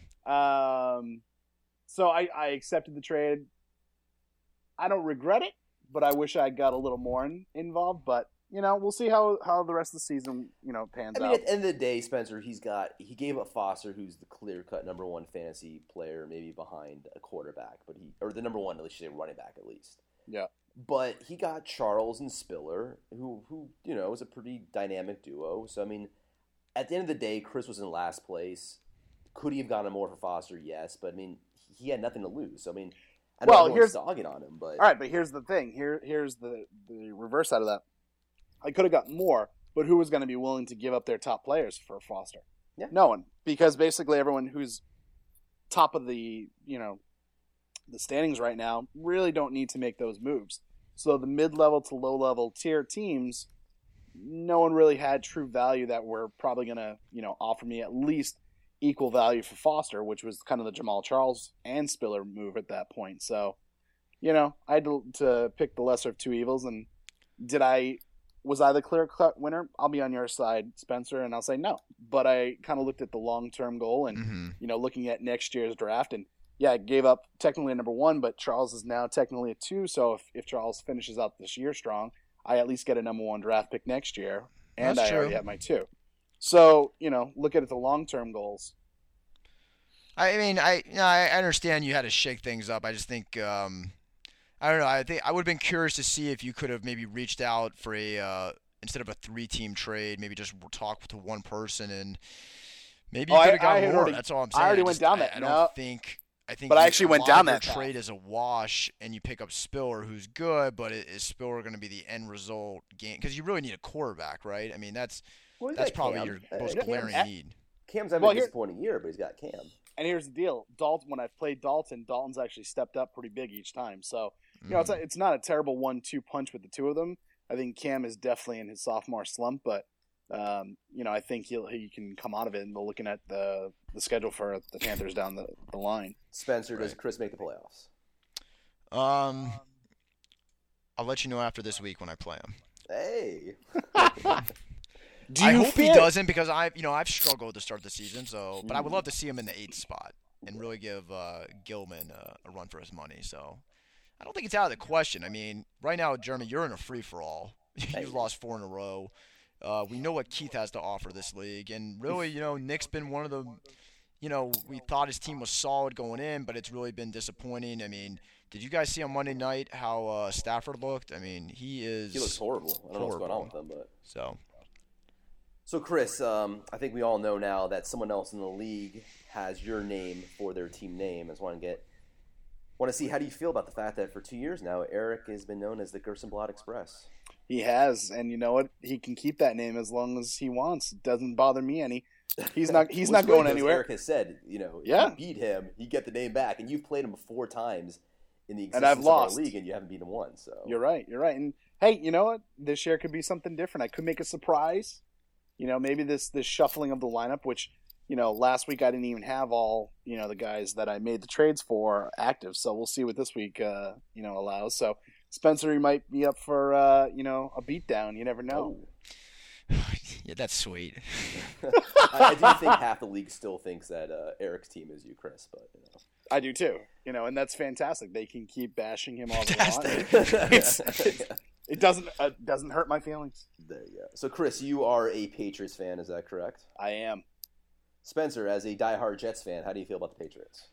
So I accepted the trade. I don't regret it, but I wish I got a little more involved. But we'll see how the rest of the season pans out. I mean, at the end of the day, Spencer, he gave up Foster, who's the clear-cut number 1 fantasy player, maybe behind a quarterback, or the number 1, at least you say running back at least. Yeah. But he got Charles and Spiller, who is a pretty dynamic duo. So I mean, at the end of the day, Chris was in last place. Could he have gotten more for Foster? Yes, but I mean, he had nothing to lose. So I mean, I know everyone's dogging on him, but all right. But here's the thing. Here's the reverse side of that. I could have got more, but who was going to be willing to give up their top players for Foster? Yeah. No one, because basically everyone who's top of the the standings right now really don't need to make those moves. So the mid-level to low-level tier teams, no one really had true value that were probably going to offer me at least equal value for Foster, which was kind of the Jamal Charles and Spiller move at that point. So I had to pick the lesser of two evils. And was I the clear-cut winner? I'll be on your side, Spencer, and I'll say no. But I kind of looked at the long-term goal and, looking at next year's draft. And, yeah, I gave up technically a number 1, but Charles is now technically a 2. So if Charles finishes out this year strong, I at least get a number 1 draft pick next year. And That's I true. already have my 2. So, look at the long-term goals. I mean, I understand you had to shake things up. I just think I don't know. I think I would have been curious to see if you could have maybe reached out for instead of a 3-team trade, maybe just talk to one person and maybe you could have got more. That's all I'm saying. I already went down that. I think but I actually went down that trade is a wash, and you pick up Spiller, who's good, but is Spiller going to be the end result game? Because you really need a quarterback, right? I mean, that's probably Cam. your most glaring need. Cam's having a disappointing year, but he's got Cam. And here's the deal: when I've played Dalton's actually stepped up pretty big each time. So it's not a terrible 1-2 punch with the two of them. I think Cam is definitely in his sophomore slump, but I think he can come out of it. And looking at the schedule for the Panthers down the line. Spencer, does Chris make the playoffs? I'll let you know after this week when I play him. Hey. I hope he doesn't because I've struggled to start the season. But I would love to see him in the 8th spot and really give Gilman a run for his money. So I don't think it's out of the question. I mean, right now, Jeremy, you're in a free for all. You've lost 4 in a row. We know what Keith has to offer this league, and really, Nick's been one of the. We thought his team was solid going in, but it's really been disappointing. I mean, did you guys see on Monday night how Stafford looked? I mean, he looks horrible. I don't know what's going on with him, but So Chris, I think we all know now that someone else in the league has your name for their team name. I just want to see how do you feel about the fact that for 2 years now, Eric has been known as the Gerstenblatt Express. He has, and you know what? He can keep that name as long as he wants. It doesn't bother me any. He's not going anywhere. Eric has said, if you beat him, you get the name back, and you've played him 4 times in the existence of our league, and you haven't beat him once. So you're right. And hey, you know what? This year could be something different. I could make a surprise. Maybe this shuffling of the lineup, which last week I didn't even have all the guys that I made the trades for active. So we'll see what this week allows. So Spencer, you might be up for a beatdown. You never know. Yeah, that's sweet. I do think half the league still thinks that Eric's team is you, Chris, but I do too. And that's fantastic. They can keep bashing him all they want. It doesn't hurt my feelings. There you go. So, Chris, you are a Patriots fan, is that correct? I am. Spencer, as a diehard Jets fan, how do you feel about the Patriots?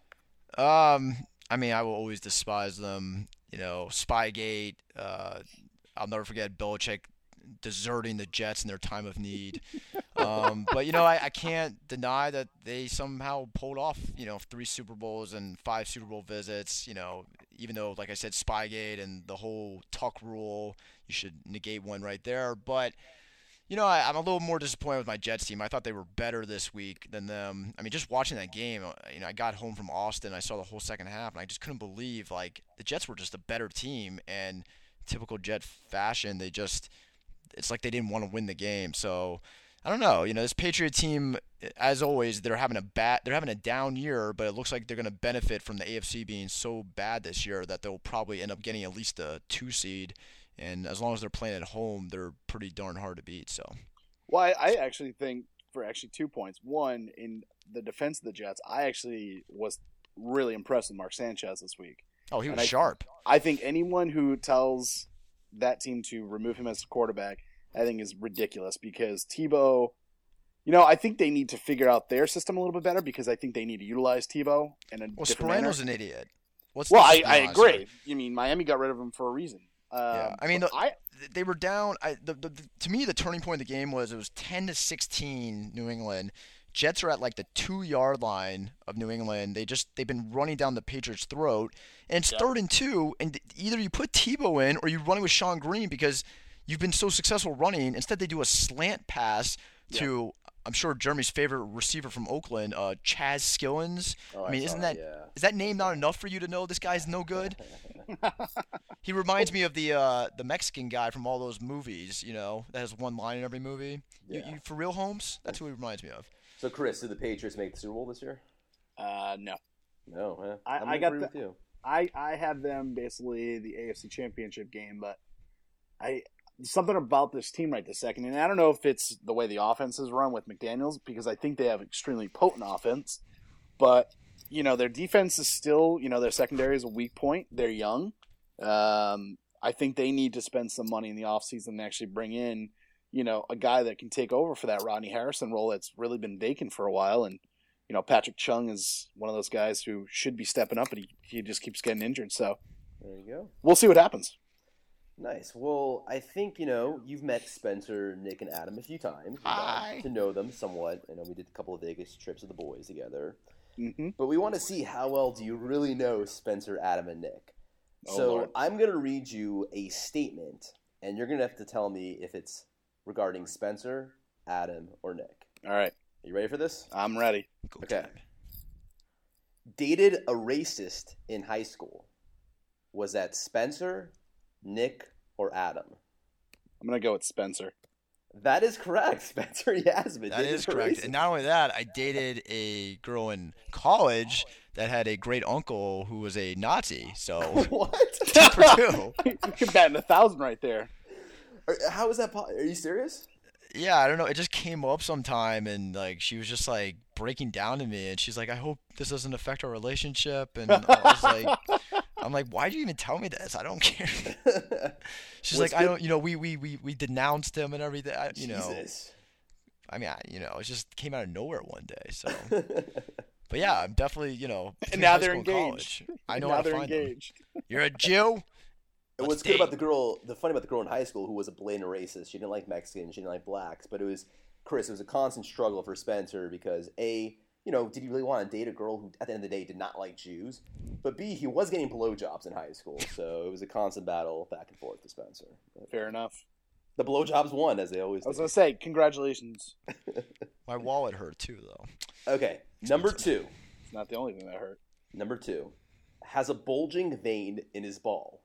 I mean, I will always despise them. Spygate. I'll never forget Belichick deserting the Jets in their time of need. But I can't deny that they somehow pulled off 3 Super Bowls and 5 Super Bowl visits. Even though, like I said, Spygate and the whole Tuck rule, you should negate one right there. But I'm a little more disappointed with my Jets team. I thought they were better this week than them. I mean, just watching that game, I got home from Austin, I saw the whole second half, and I just couldn't believe the Jets were just a better team. And typical Jet fashion, it's like they didn't want to win the game. So I don't know. This Patriot team, as always, they're having a down year, but it looks like they're going to benefit from the AFC being so bad this year that they'll probably end up getting at least a 2 seed. And as long as they're playing at home, they're pretty darn hard to beat. So, well, I actually think for 2 points. One, in the defense of the Jets, I actually was really impressed with Mark Sanchez this week. Oh, he was sharp. I think anyone who tells that team to remove him as a quarterback, I think is ridiculous because Tebow, I think they need to figure out their system a little bit better because I think they need to utilize Tebow in a different manner. Sperano's an idiot. I agree. You mean Miami got rid of him for a reason. Yeah, I mean, they were down. To me, the turning point of the game was it was 10-16 New England. Jets are at the 2-yard line of New England. They've been running down the Patriots' throat, and it's 3rd and 2, and either you put Tebow in or you run with Sean Green because you've been so successful running. Instead, they do a slant pass to I'm sure Jeremy's favorite receiver from Oakland, Chaz Skillins. I mean, is that name not enough for you to know this guy's no good? He reminds me of the Mexican guy from all those movies, that has one line in every movie. You for real, Holmes? That's who he reminds me of. So, Chris, did the Patriots make the Super Bowl this year? No. No, I got with you. I have them basically the AFC Championship game, but something about this team right this second, and I don't know if it's the way the offense is run with McDaniels, because I think they have extremely potent offense, but their defense is still, their secondary is a weak point. They're young. I think they need to spend some money in the offseason and actually bring in, a guy that can take over for that Rodney Harrison role that's really been vacant for a while. And, Patrick Chung is one of those guys who should be stepping up, but he just keeps getting injured. So There you go. we'll see what happens. Nice. Well, I think, you've met Spencer, Nick, and Adam a few times. You Hi. got to know them somewhat. I know we did a couple of Vegas trips with the boys together. Mm-hmm. But we want to see how well do you really know Spencer, Adam, and Nick. Oh, So Lord. I'm going to read you a statement, and you're going to have to tell me if it's regarding Spencer, Adam, or Nick. All right. Are you ready for this? I'm ready. Go Okay. time. Dated a racist in high school. Was that Spencer, Nick, or Adam? I'm going to go with Spencer. That is correct. Spencer Yasmin. That dated is a correct. racist. And not only that, I dated a girl in college that had a great uncle who was a Nazi. So What? 2 for 2. You can bet 1,000 right there. How is that? Are you serious? Yeah, I don't know. It just came up sometime, and like she was just like breaking down to me, and she's like, "I hope this doesn't affect our relationship." And I was like, "I'm like, why do you even tell me this? I don't care." She's What's like, "I good- don't, we denounced him and everything." Jesus. I mean, it just came out of nowhere one day. So, but yeah, I'm definitely, And now high they're school and engaged. college. I know now how to they're find engaged. them. You're a Jew. And Let's what's good about date. the funny about the girl in high school who was a blatant racist. She didn't like Mexicans. She didn't like blacks. But it was a constant struggle for Spencer because A, did he really want to date a girl who, at the end of the day, did not like Jews? But B, he was getting blowjobs in high school, so it was a constant battle back and forth to Spencer. But Fair enough. the blowjobs won, as they always I was do. going to say, congratulations. My wallet hurt too, though. Okay, number two. It's not the only thing that hurt. Number two has a bulging vein in his ball.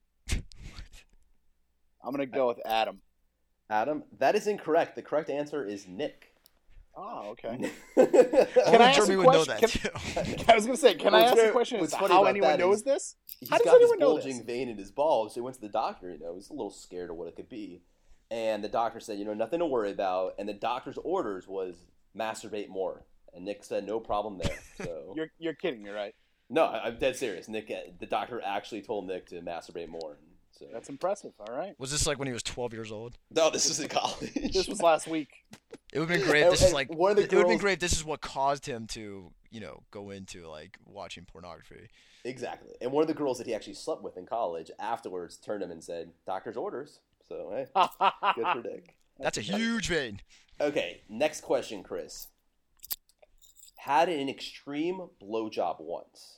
I'm going to go with Adam. Adam, that is incorrect. The correct answer is Nick. Oh, okay. Only I ask Jeremy a would know question? that too. I was going to say, can I What's ask very- a question as what's to funny how about anyone that knows is this? He's How does got this anyone know bulging this? vein in his ball, so he went to the doctor. He was a little scared of what it could be, and the doctor said, nothing to worry about. And the doctor's orders was masturbate more, and Nick said no problem there. So You're kidding me, right? no, I'm dead serious. Nick, the doctor actually told Nick to masturbate more. So That's impressive. All right. Was this like when he was 12 years old? no, this was in college. This was last week. It would have been great if this And is like. one of the It would have been girls- great if this is what caused him to, go into like watching pornography. Exactly. And one of the girls that he actually slept with in college afterwards turned him and said, "Doctor's orders." So hey, good for Nick. That's a huge vein. Okay, next question, Chris. Had an extreme blowjob once.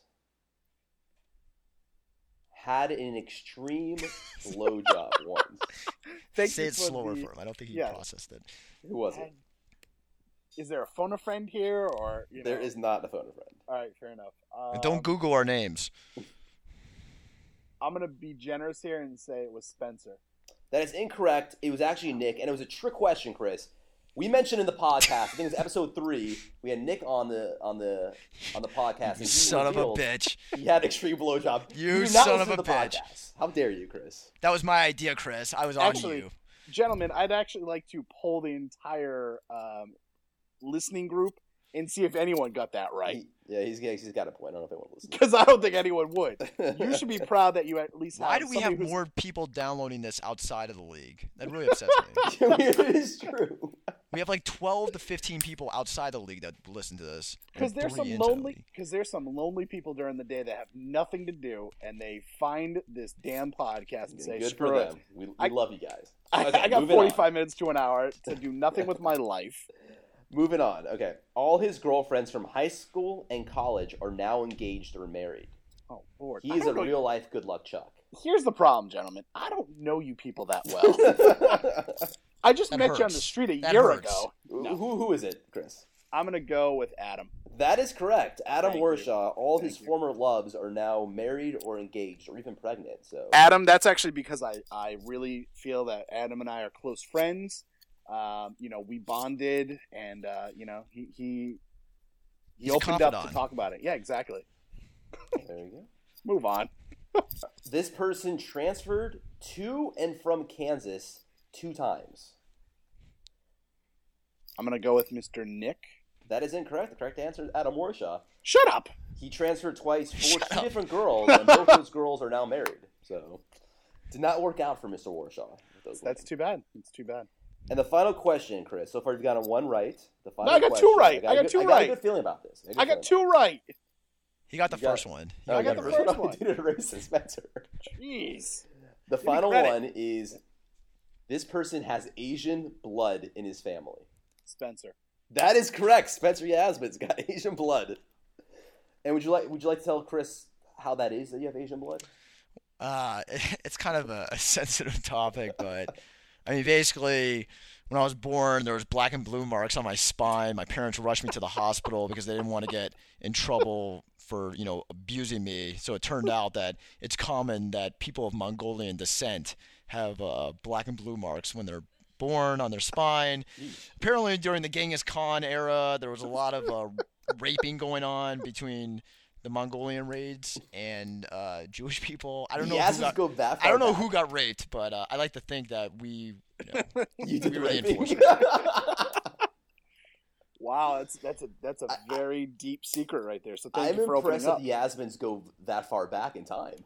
Had an extreme blowjob once. Thank Say you it for slower the- for him. I don't think he yeah. processed it. Who was it? Is there a phone a friend here, or There is not a phone a friend. All right, fair enough. And don't Google our names. I'm gonna be generous here and say it was Spencer. That is incorrect. It was actually Nick, and it was a trick question, Chris. We mentioned in the podcast, I think it was episode 3, we had Nick on the podcast. And You he son of a revealed bitch. He had extreme blowjob. You do not son listen of to a the bitch. podcast. How dare you, Chris? That was my idea, Chris. I was on Actually, you. Gentlemen, I'd actually like to poll the entire listening group and see if anyone got that right. He's got a point. I don't know if anyone listens. Because I don't think anyone would. You should be proud that you at least have Why do we somebody have who's- more people downloading this outside of the league? That really upsets me. It is true. We have like 12 to 15 people outside the league that listen to this. and Because there's 3 some into the lonely, league. because there's some lonely people during the day that have nothing to do, and they find this damn podcast and say, Good "Screw for it." them. We I- love you guys. I Okay, got moving on. 45 minutes to an hour to do nothing with my life. Moving on. Okay. All his girlfriends from high school and college are now engaged or married. Oh Lord, He I is a don't know- real life good luck Chuck. Here's the problem, gentlemen. I don't know you people that well. I just That met you on hurts. the street a That year hurts. ago. No. Who is it, Chris? I'm gonna go with Adam. That is correct. Adam Thank you. Warshaw. All Thank his you. former loves are now married or engaged or even pregnant. So Adam, that's actually because I really feel that Adam and I are close friends. We bonded, and he He's a opened up to confidant. talk about it. Yeah, exactly. there you go. Move on. This person transferred to and from Kansas 2 times. I'm going to go with Mr. Nick. That is incorrect. The correct answer is Adam Warshaw. Shut up! He transferred twice for 2 different girls, and both those girls are now married. So, did not work out for Mr. Warshaw. That's too bad. It's too bad. And the final question, Chris. So far, you've gotten 1 right. The final I got question, 2 right. I got 2 I got a right. good feeling about this. I got 2 right. He got the first one. I got the first one. Did it racist, Spencer? Jeez. The final one is: this person has Asian blood in his family. Spencer. That is correct. Spencer Yasmin's got Asian blood. And would you like to tell Chris how that is that you have Asian blood? It's kind of a sensitive topic, but I mean, basically, when I was born, there was black and blue marks on my spine. My parents rushed me to the hospital because they didn't want to get in trouble for, abusing me. So it turned out that it's common that people of Mongolian descent have black and blue marks when they're born on their spine. Apparently, during the Genghis Khan era, there was a lot of raping going on between the Mongolian raids and Jewish people. I don't know who got raped, but I like to think that we really enforced it. Wow, that's a very deep secret right there. So thank you for opening up. I'm impressed that the Yasmins go that far back in time.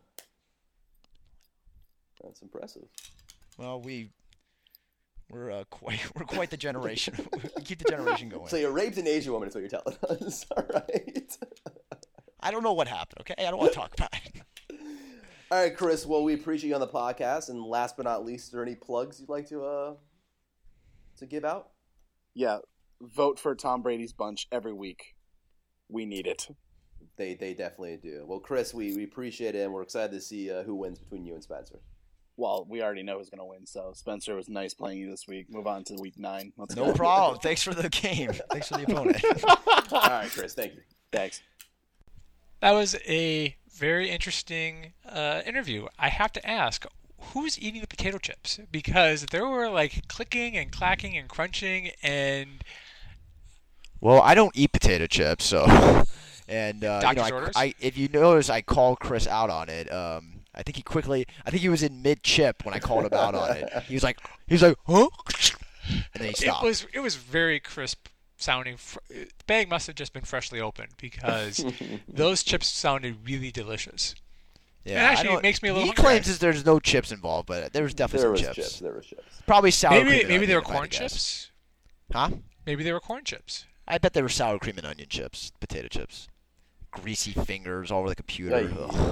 That's impressive. Well, we're quite the generation. We keep the generation going. So you raped an Asian woman is what you're telling us. All right. I don't know what happened, okay? I don't want to talk about it. All right, Chris. Well, we appreciate you on the podcast. And last but not least, are there any plugs you'd like to give out? Yeah. Vote for Tom Brady's bunch every week. We need it. They definitely do. Well, Chris, we appreciate it, and we're excited to see who wins between you and Spencer. Well, we already know who's going to win, so Spencer, was nice playing you this week. Move on to week 9. No problem. Thanks for the game. Thanks for the opponent. All right, Chris. Thank you. Thanks. That was a very interesting interview. I have to ask, who's eating the potato chips? Because there were like clicking and clacking and crunching and... Well, I don't eat potato chips, so... And if you notice, I called Chris out on it. I think he was in mid-chip when I called him out on it. He was like, huh? And then he stopped. It was very crisp sounding. The bag must have just been freshly opened because those chips sounded really delicious. Yeah, and actually, it makes me a little. He claims there's no chips involved, but there was definitely some chips. There was chips. Probably sour cream. Maybe they were corn chips. Huh? Maybe they were corn chips. I bet they were sour cream and onion chips, potato chips. Greasy fingers all over the computer.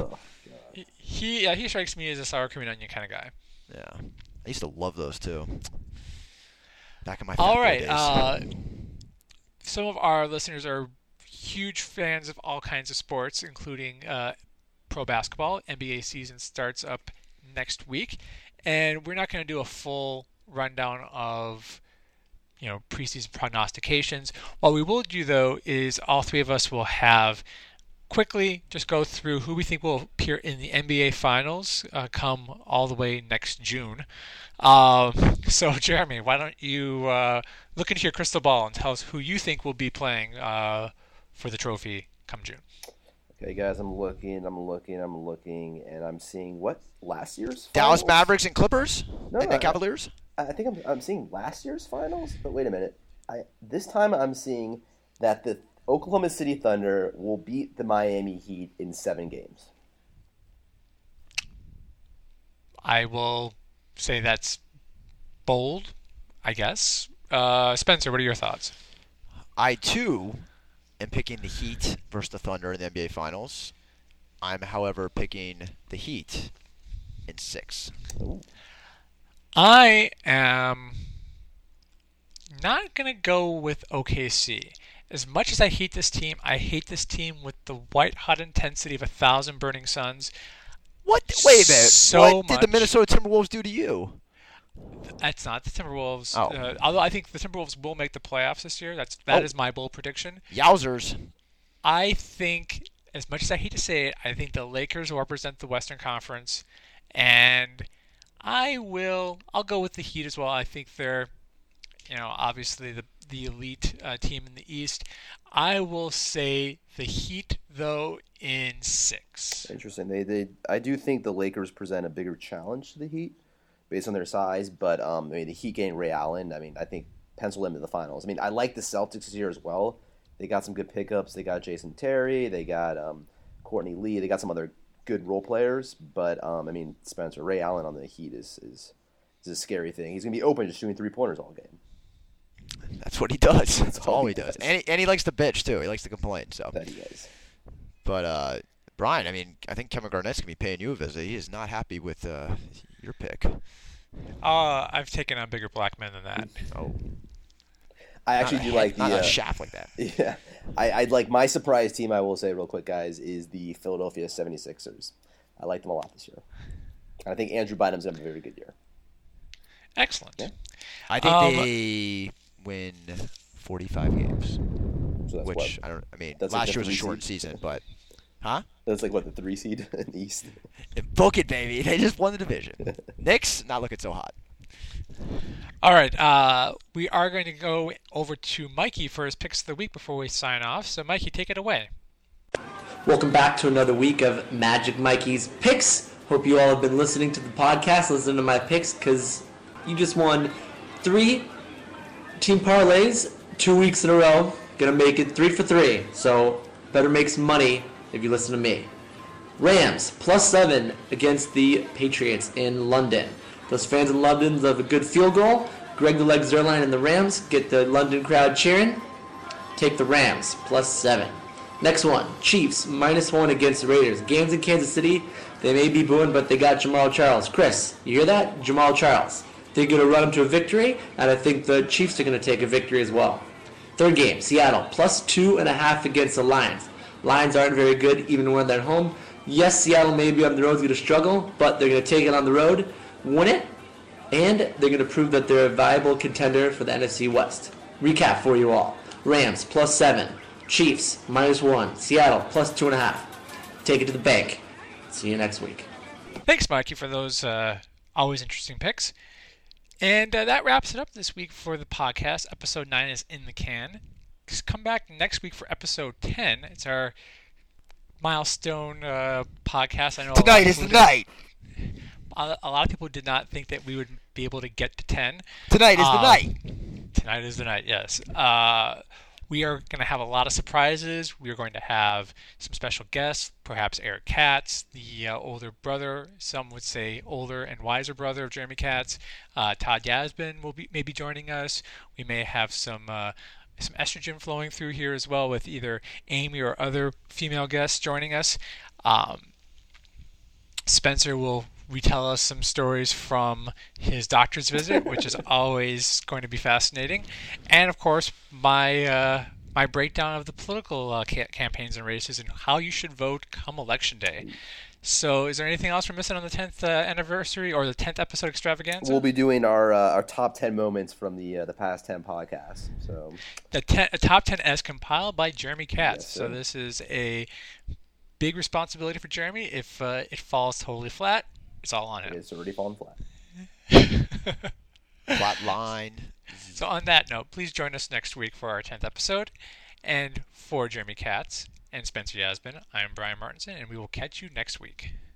He strikes me as a sour cream and onion kind of guy. Yeah, I used to love those too. Back in my all right. days. Some of our listeners are huge fans of all kinds of sports, including pro basketball. NBA season starts up next week, and we're not going to do a full rundown of preseason prognostications. What we will do, though, is all three of us will have quickly just go through who we think will appear in the NBA Finals come all the way next June. So, Jeremy, why don't you look into your crystal ball and tell us who you think will be playing for the trophy come June. Okay, guys, I'm looking, and I'm seeing what? Last year's finals? Dallas Mavericks and Clippers? No, and Cavaliers? I think I'm seeing last year's finals, but wait a minute. This time I'm seeing that the Oklahoma City Thunder will beat the Miami Heat in 7 games. I will say that's bold, I guess. Spencer, what are your thoughts? I, too, am picking the Heat versus the Thunder in the NBA Finals. I'm, however, picking the Heat in 6. Ooh. I am not going to go with OKC. As much as I hate this team with the white-hot intensity of 1,000 burning suns. What? Wait a minute. What did the Minnesota Timberwolves do to you? That's not the Timberwolves. Oh. Although I think the Timberwolves will make the playoffs this year. That is my bold prediction. Yowzers. I think, as much as I hate to say it, I think the Lakers will represent the Western Conference. And I'll go with the Heat as well. I think they're, obviously the elite team in the East. I will say the Heat though, in 6. Interesting. I do think the Lakers present a bigger challenge to the Heat based on their size, but I mean, the Heat getting Ray Allen, I mean, I think pencil them to the finals. I mean, I like the Celtics this year as well. They got some good pickups. They got Jason Terry. They got Courtney Lee. They got some other good role players, but I mean, Spencer, Ray Allen on the Heat is a scary thing. He's gonna be open just shooting 3-pointers all game. That's what he does. That's all all he he does. does. And he likes to bitch too. He likes to complain. So. That he is. But Brian, I mean, I think Kevin Garnett's gonna be paying you a visit. He is not happy with your pick. I've taken on bigger black men than that. Oh. I actually do like not the a shaft like that. Yeah, I'd like my surprise team. I will say real quick, guys, is the Philadelphia 76ers. I like them a lot this year. I think Andrew Bynum's gonna have a very good year. Excellent. Yeah. I think they win 45 games, So that's which what, I mean, that's like last the year was a 3 short seed. season, but That's like what, the 3 seed in the East. book it, baby. They just won the division. Knicks not looking so hot. All right, we are going to go over to Mikey for his picks of the week before we sign off. So, Mikey, take it away. Welcome back to another week of Magic Mikey's Picks. Hope you all have been listening to the podcast, listening to my picks, because you just won 3 team parlays 2 weeks in a row. Gonna make it 3 for 3. So better make some money if you listen to me. Rams +7 against the Patriots in London. Those fans in London love a good field goal. Greg the Leg Zerline and the Rams get the London crowd cheering. Take the Rams +7. Next one, Chiefs -1 against the Raiders. Games in Kansas City, they may be booing, but they got Jamal Charles. Chris, you hear that? Jamal Charles. They're going to run him to a victory, and I think the Chiefs are going to take a victory as well. Third game, Seattle +2.5 against the Lions. Lions aren't very good even when they're home. Yes, Seattle maybe on the road is going to struggle, but they're going to take it on the road, win it, and they're going to prove that they're a viable contender for the NFC West. Recap for you all. Rams +7. Chiefs -1. Seattle +2.5. Take it to the bank. See you next week. Thanks, Mikey, for those always interesting picks. And that wraps it up this week for the podcast. Episode 9 is in the can. Just come back next week for episode 10. It's our milestone podcast. I know Tonight is the night. A lot of people did not think that we would be able to get to 10. Tonight is the night. Tonight is the night, yes. We are going to have a lot of surprises. We are going to have some special guests, perhaps Eric Katz, the older brother, some would say older and wiser brother of Jeremy Katz. Todd Yasbin will be maybe joining us. We may have some estrogen flowing through here as well with either Amy or other female guests joining us. Spencer will retell us some stories from his doctor's visit, which is always going to be fascinating. And, of course, my breakdown of the political campaigns and races and how you should vote come Election Day. So is there anything else we're missing on the 10th anniversary or the 10th episode extravaganza? We'll be doing our top 10 moments from the past 10 podcasts. So The top 10 as compiled by Jeremy Katz. Yes, so this is a big responsibility for Jeremy. If it falls totally flat, it's all on him. it's already fallen flat. Flat line. So on that note, please join us next week for our 10th episode. And for Jeremy Katz and Spencer Yasbin, I'm Brian Martinson, and we will catch you next week.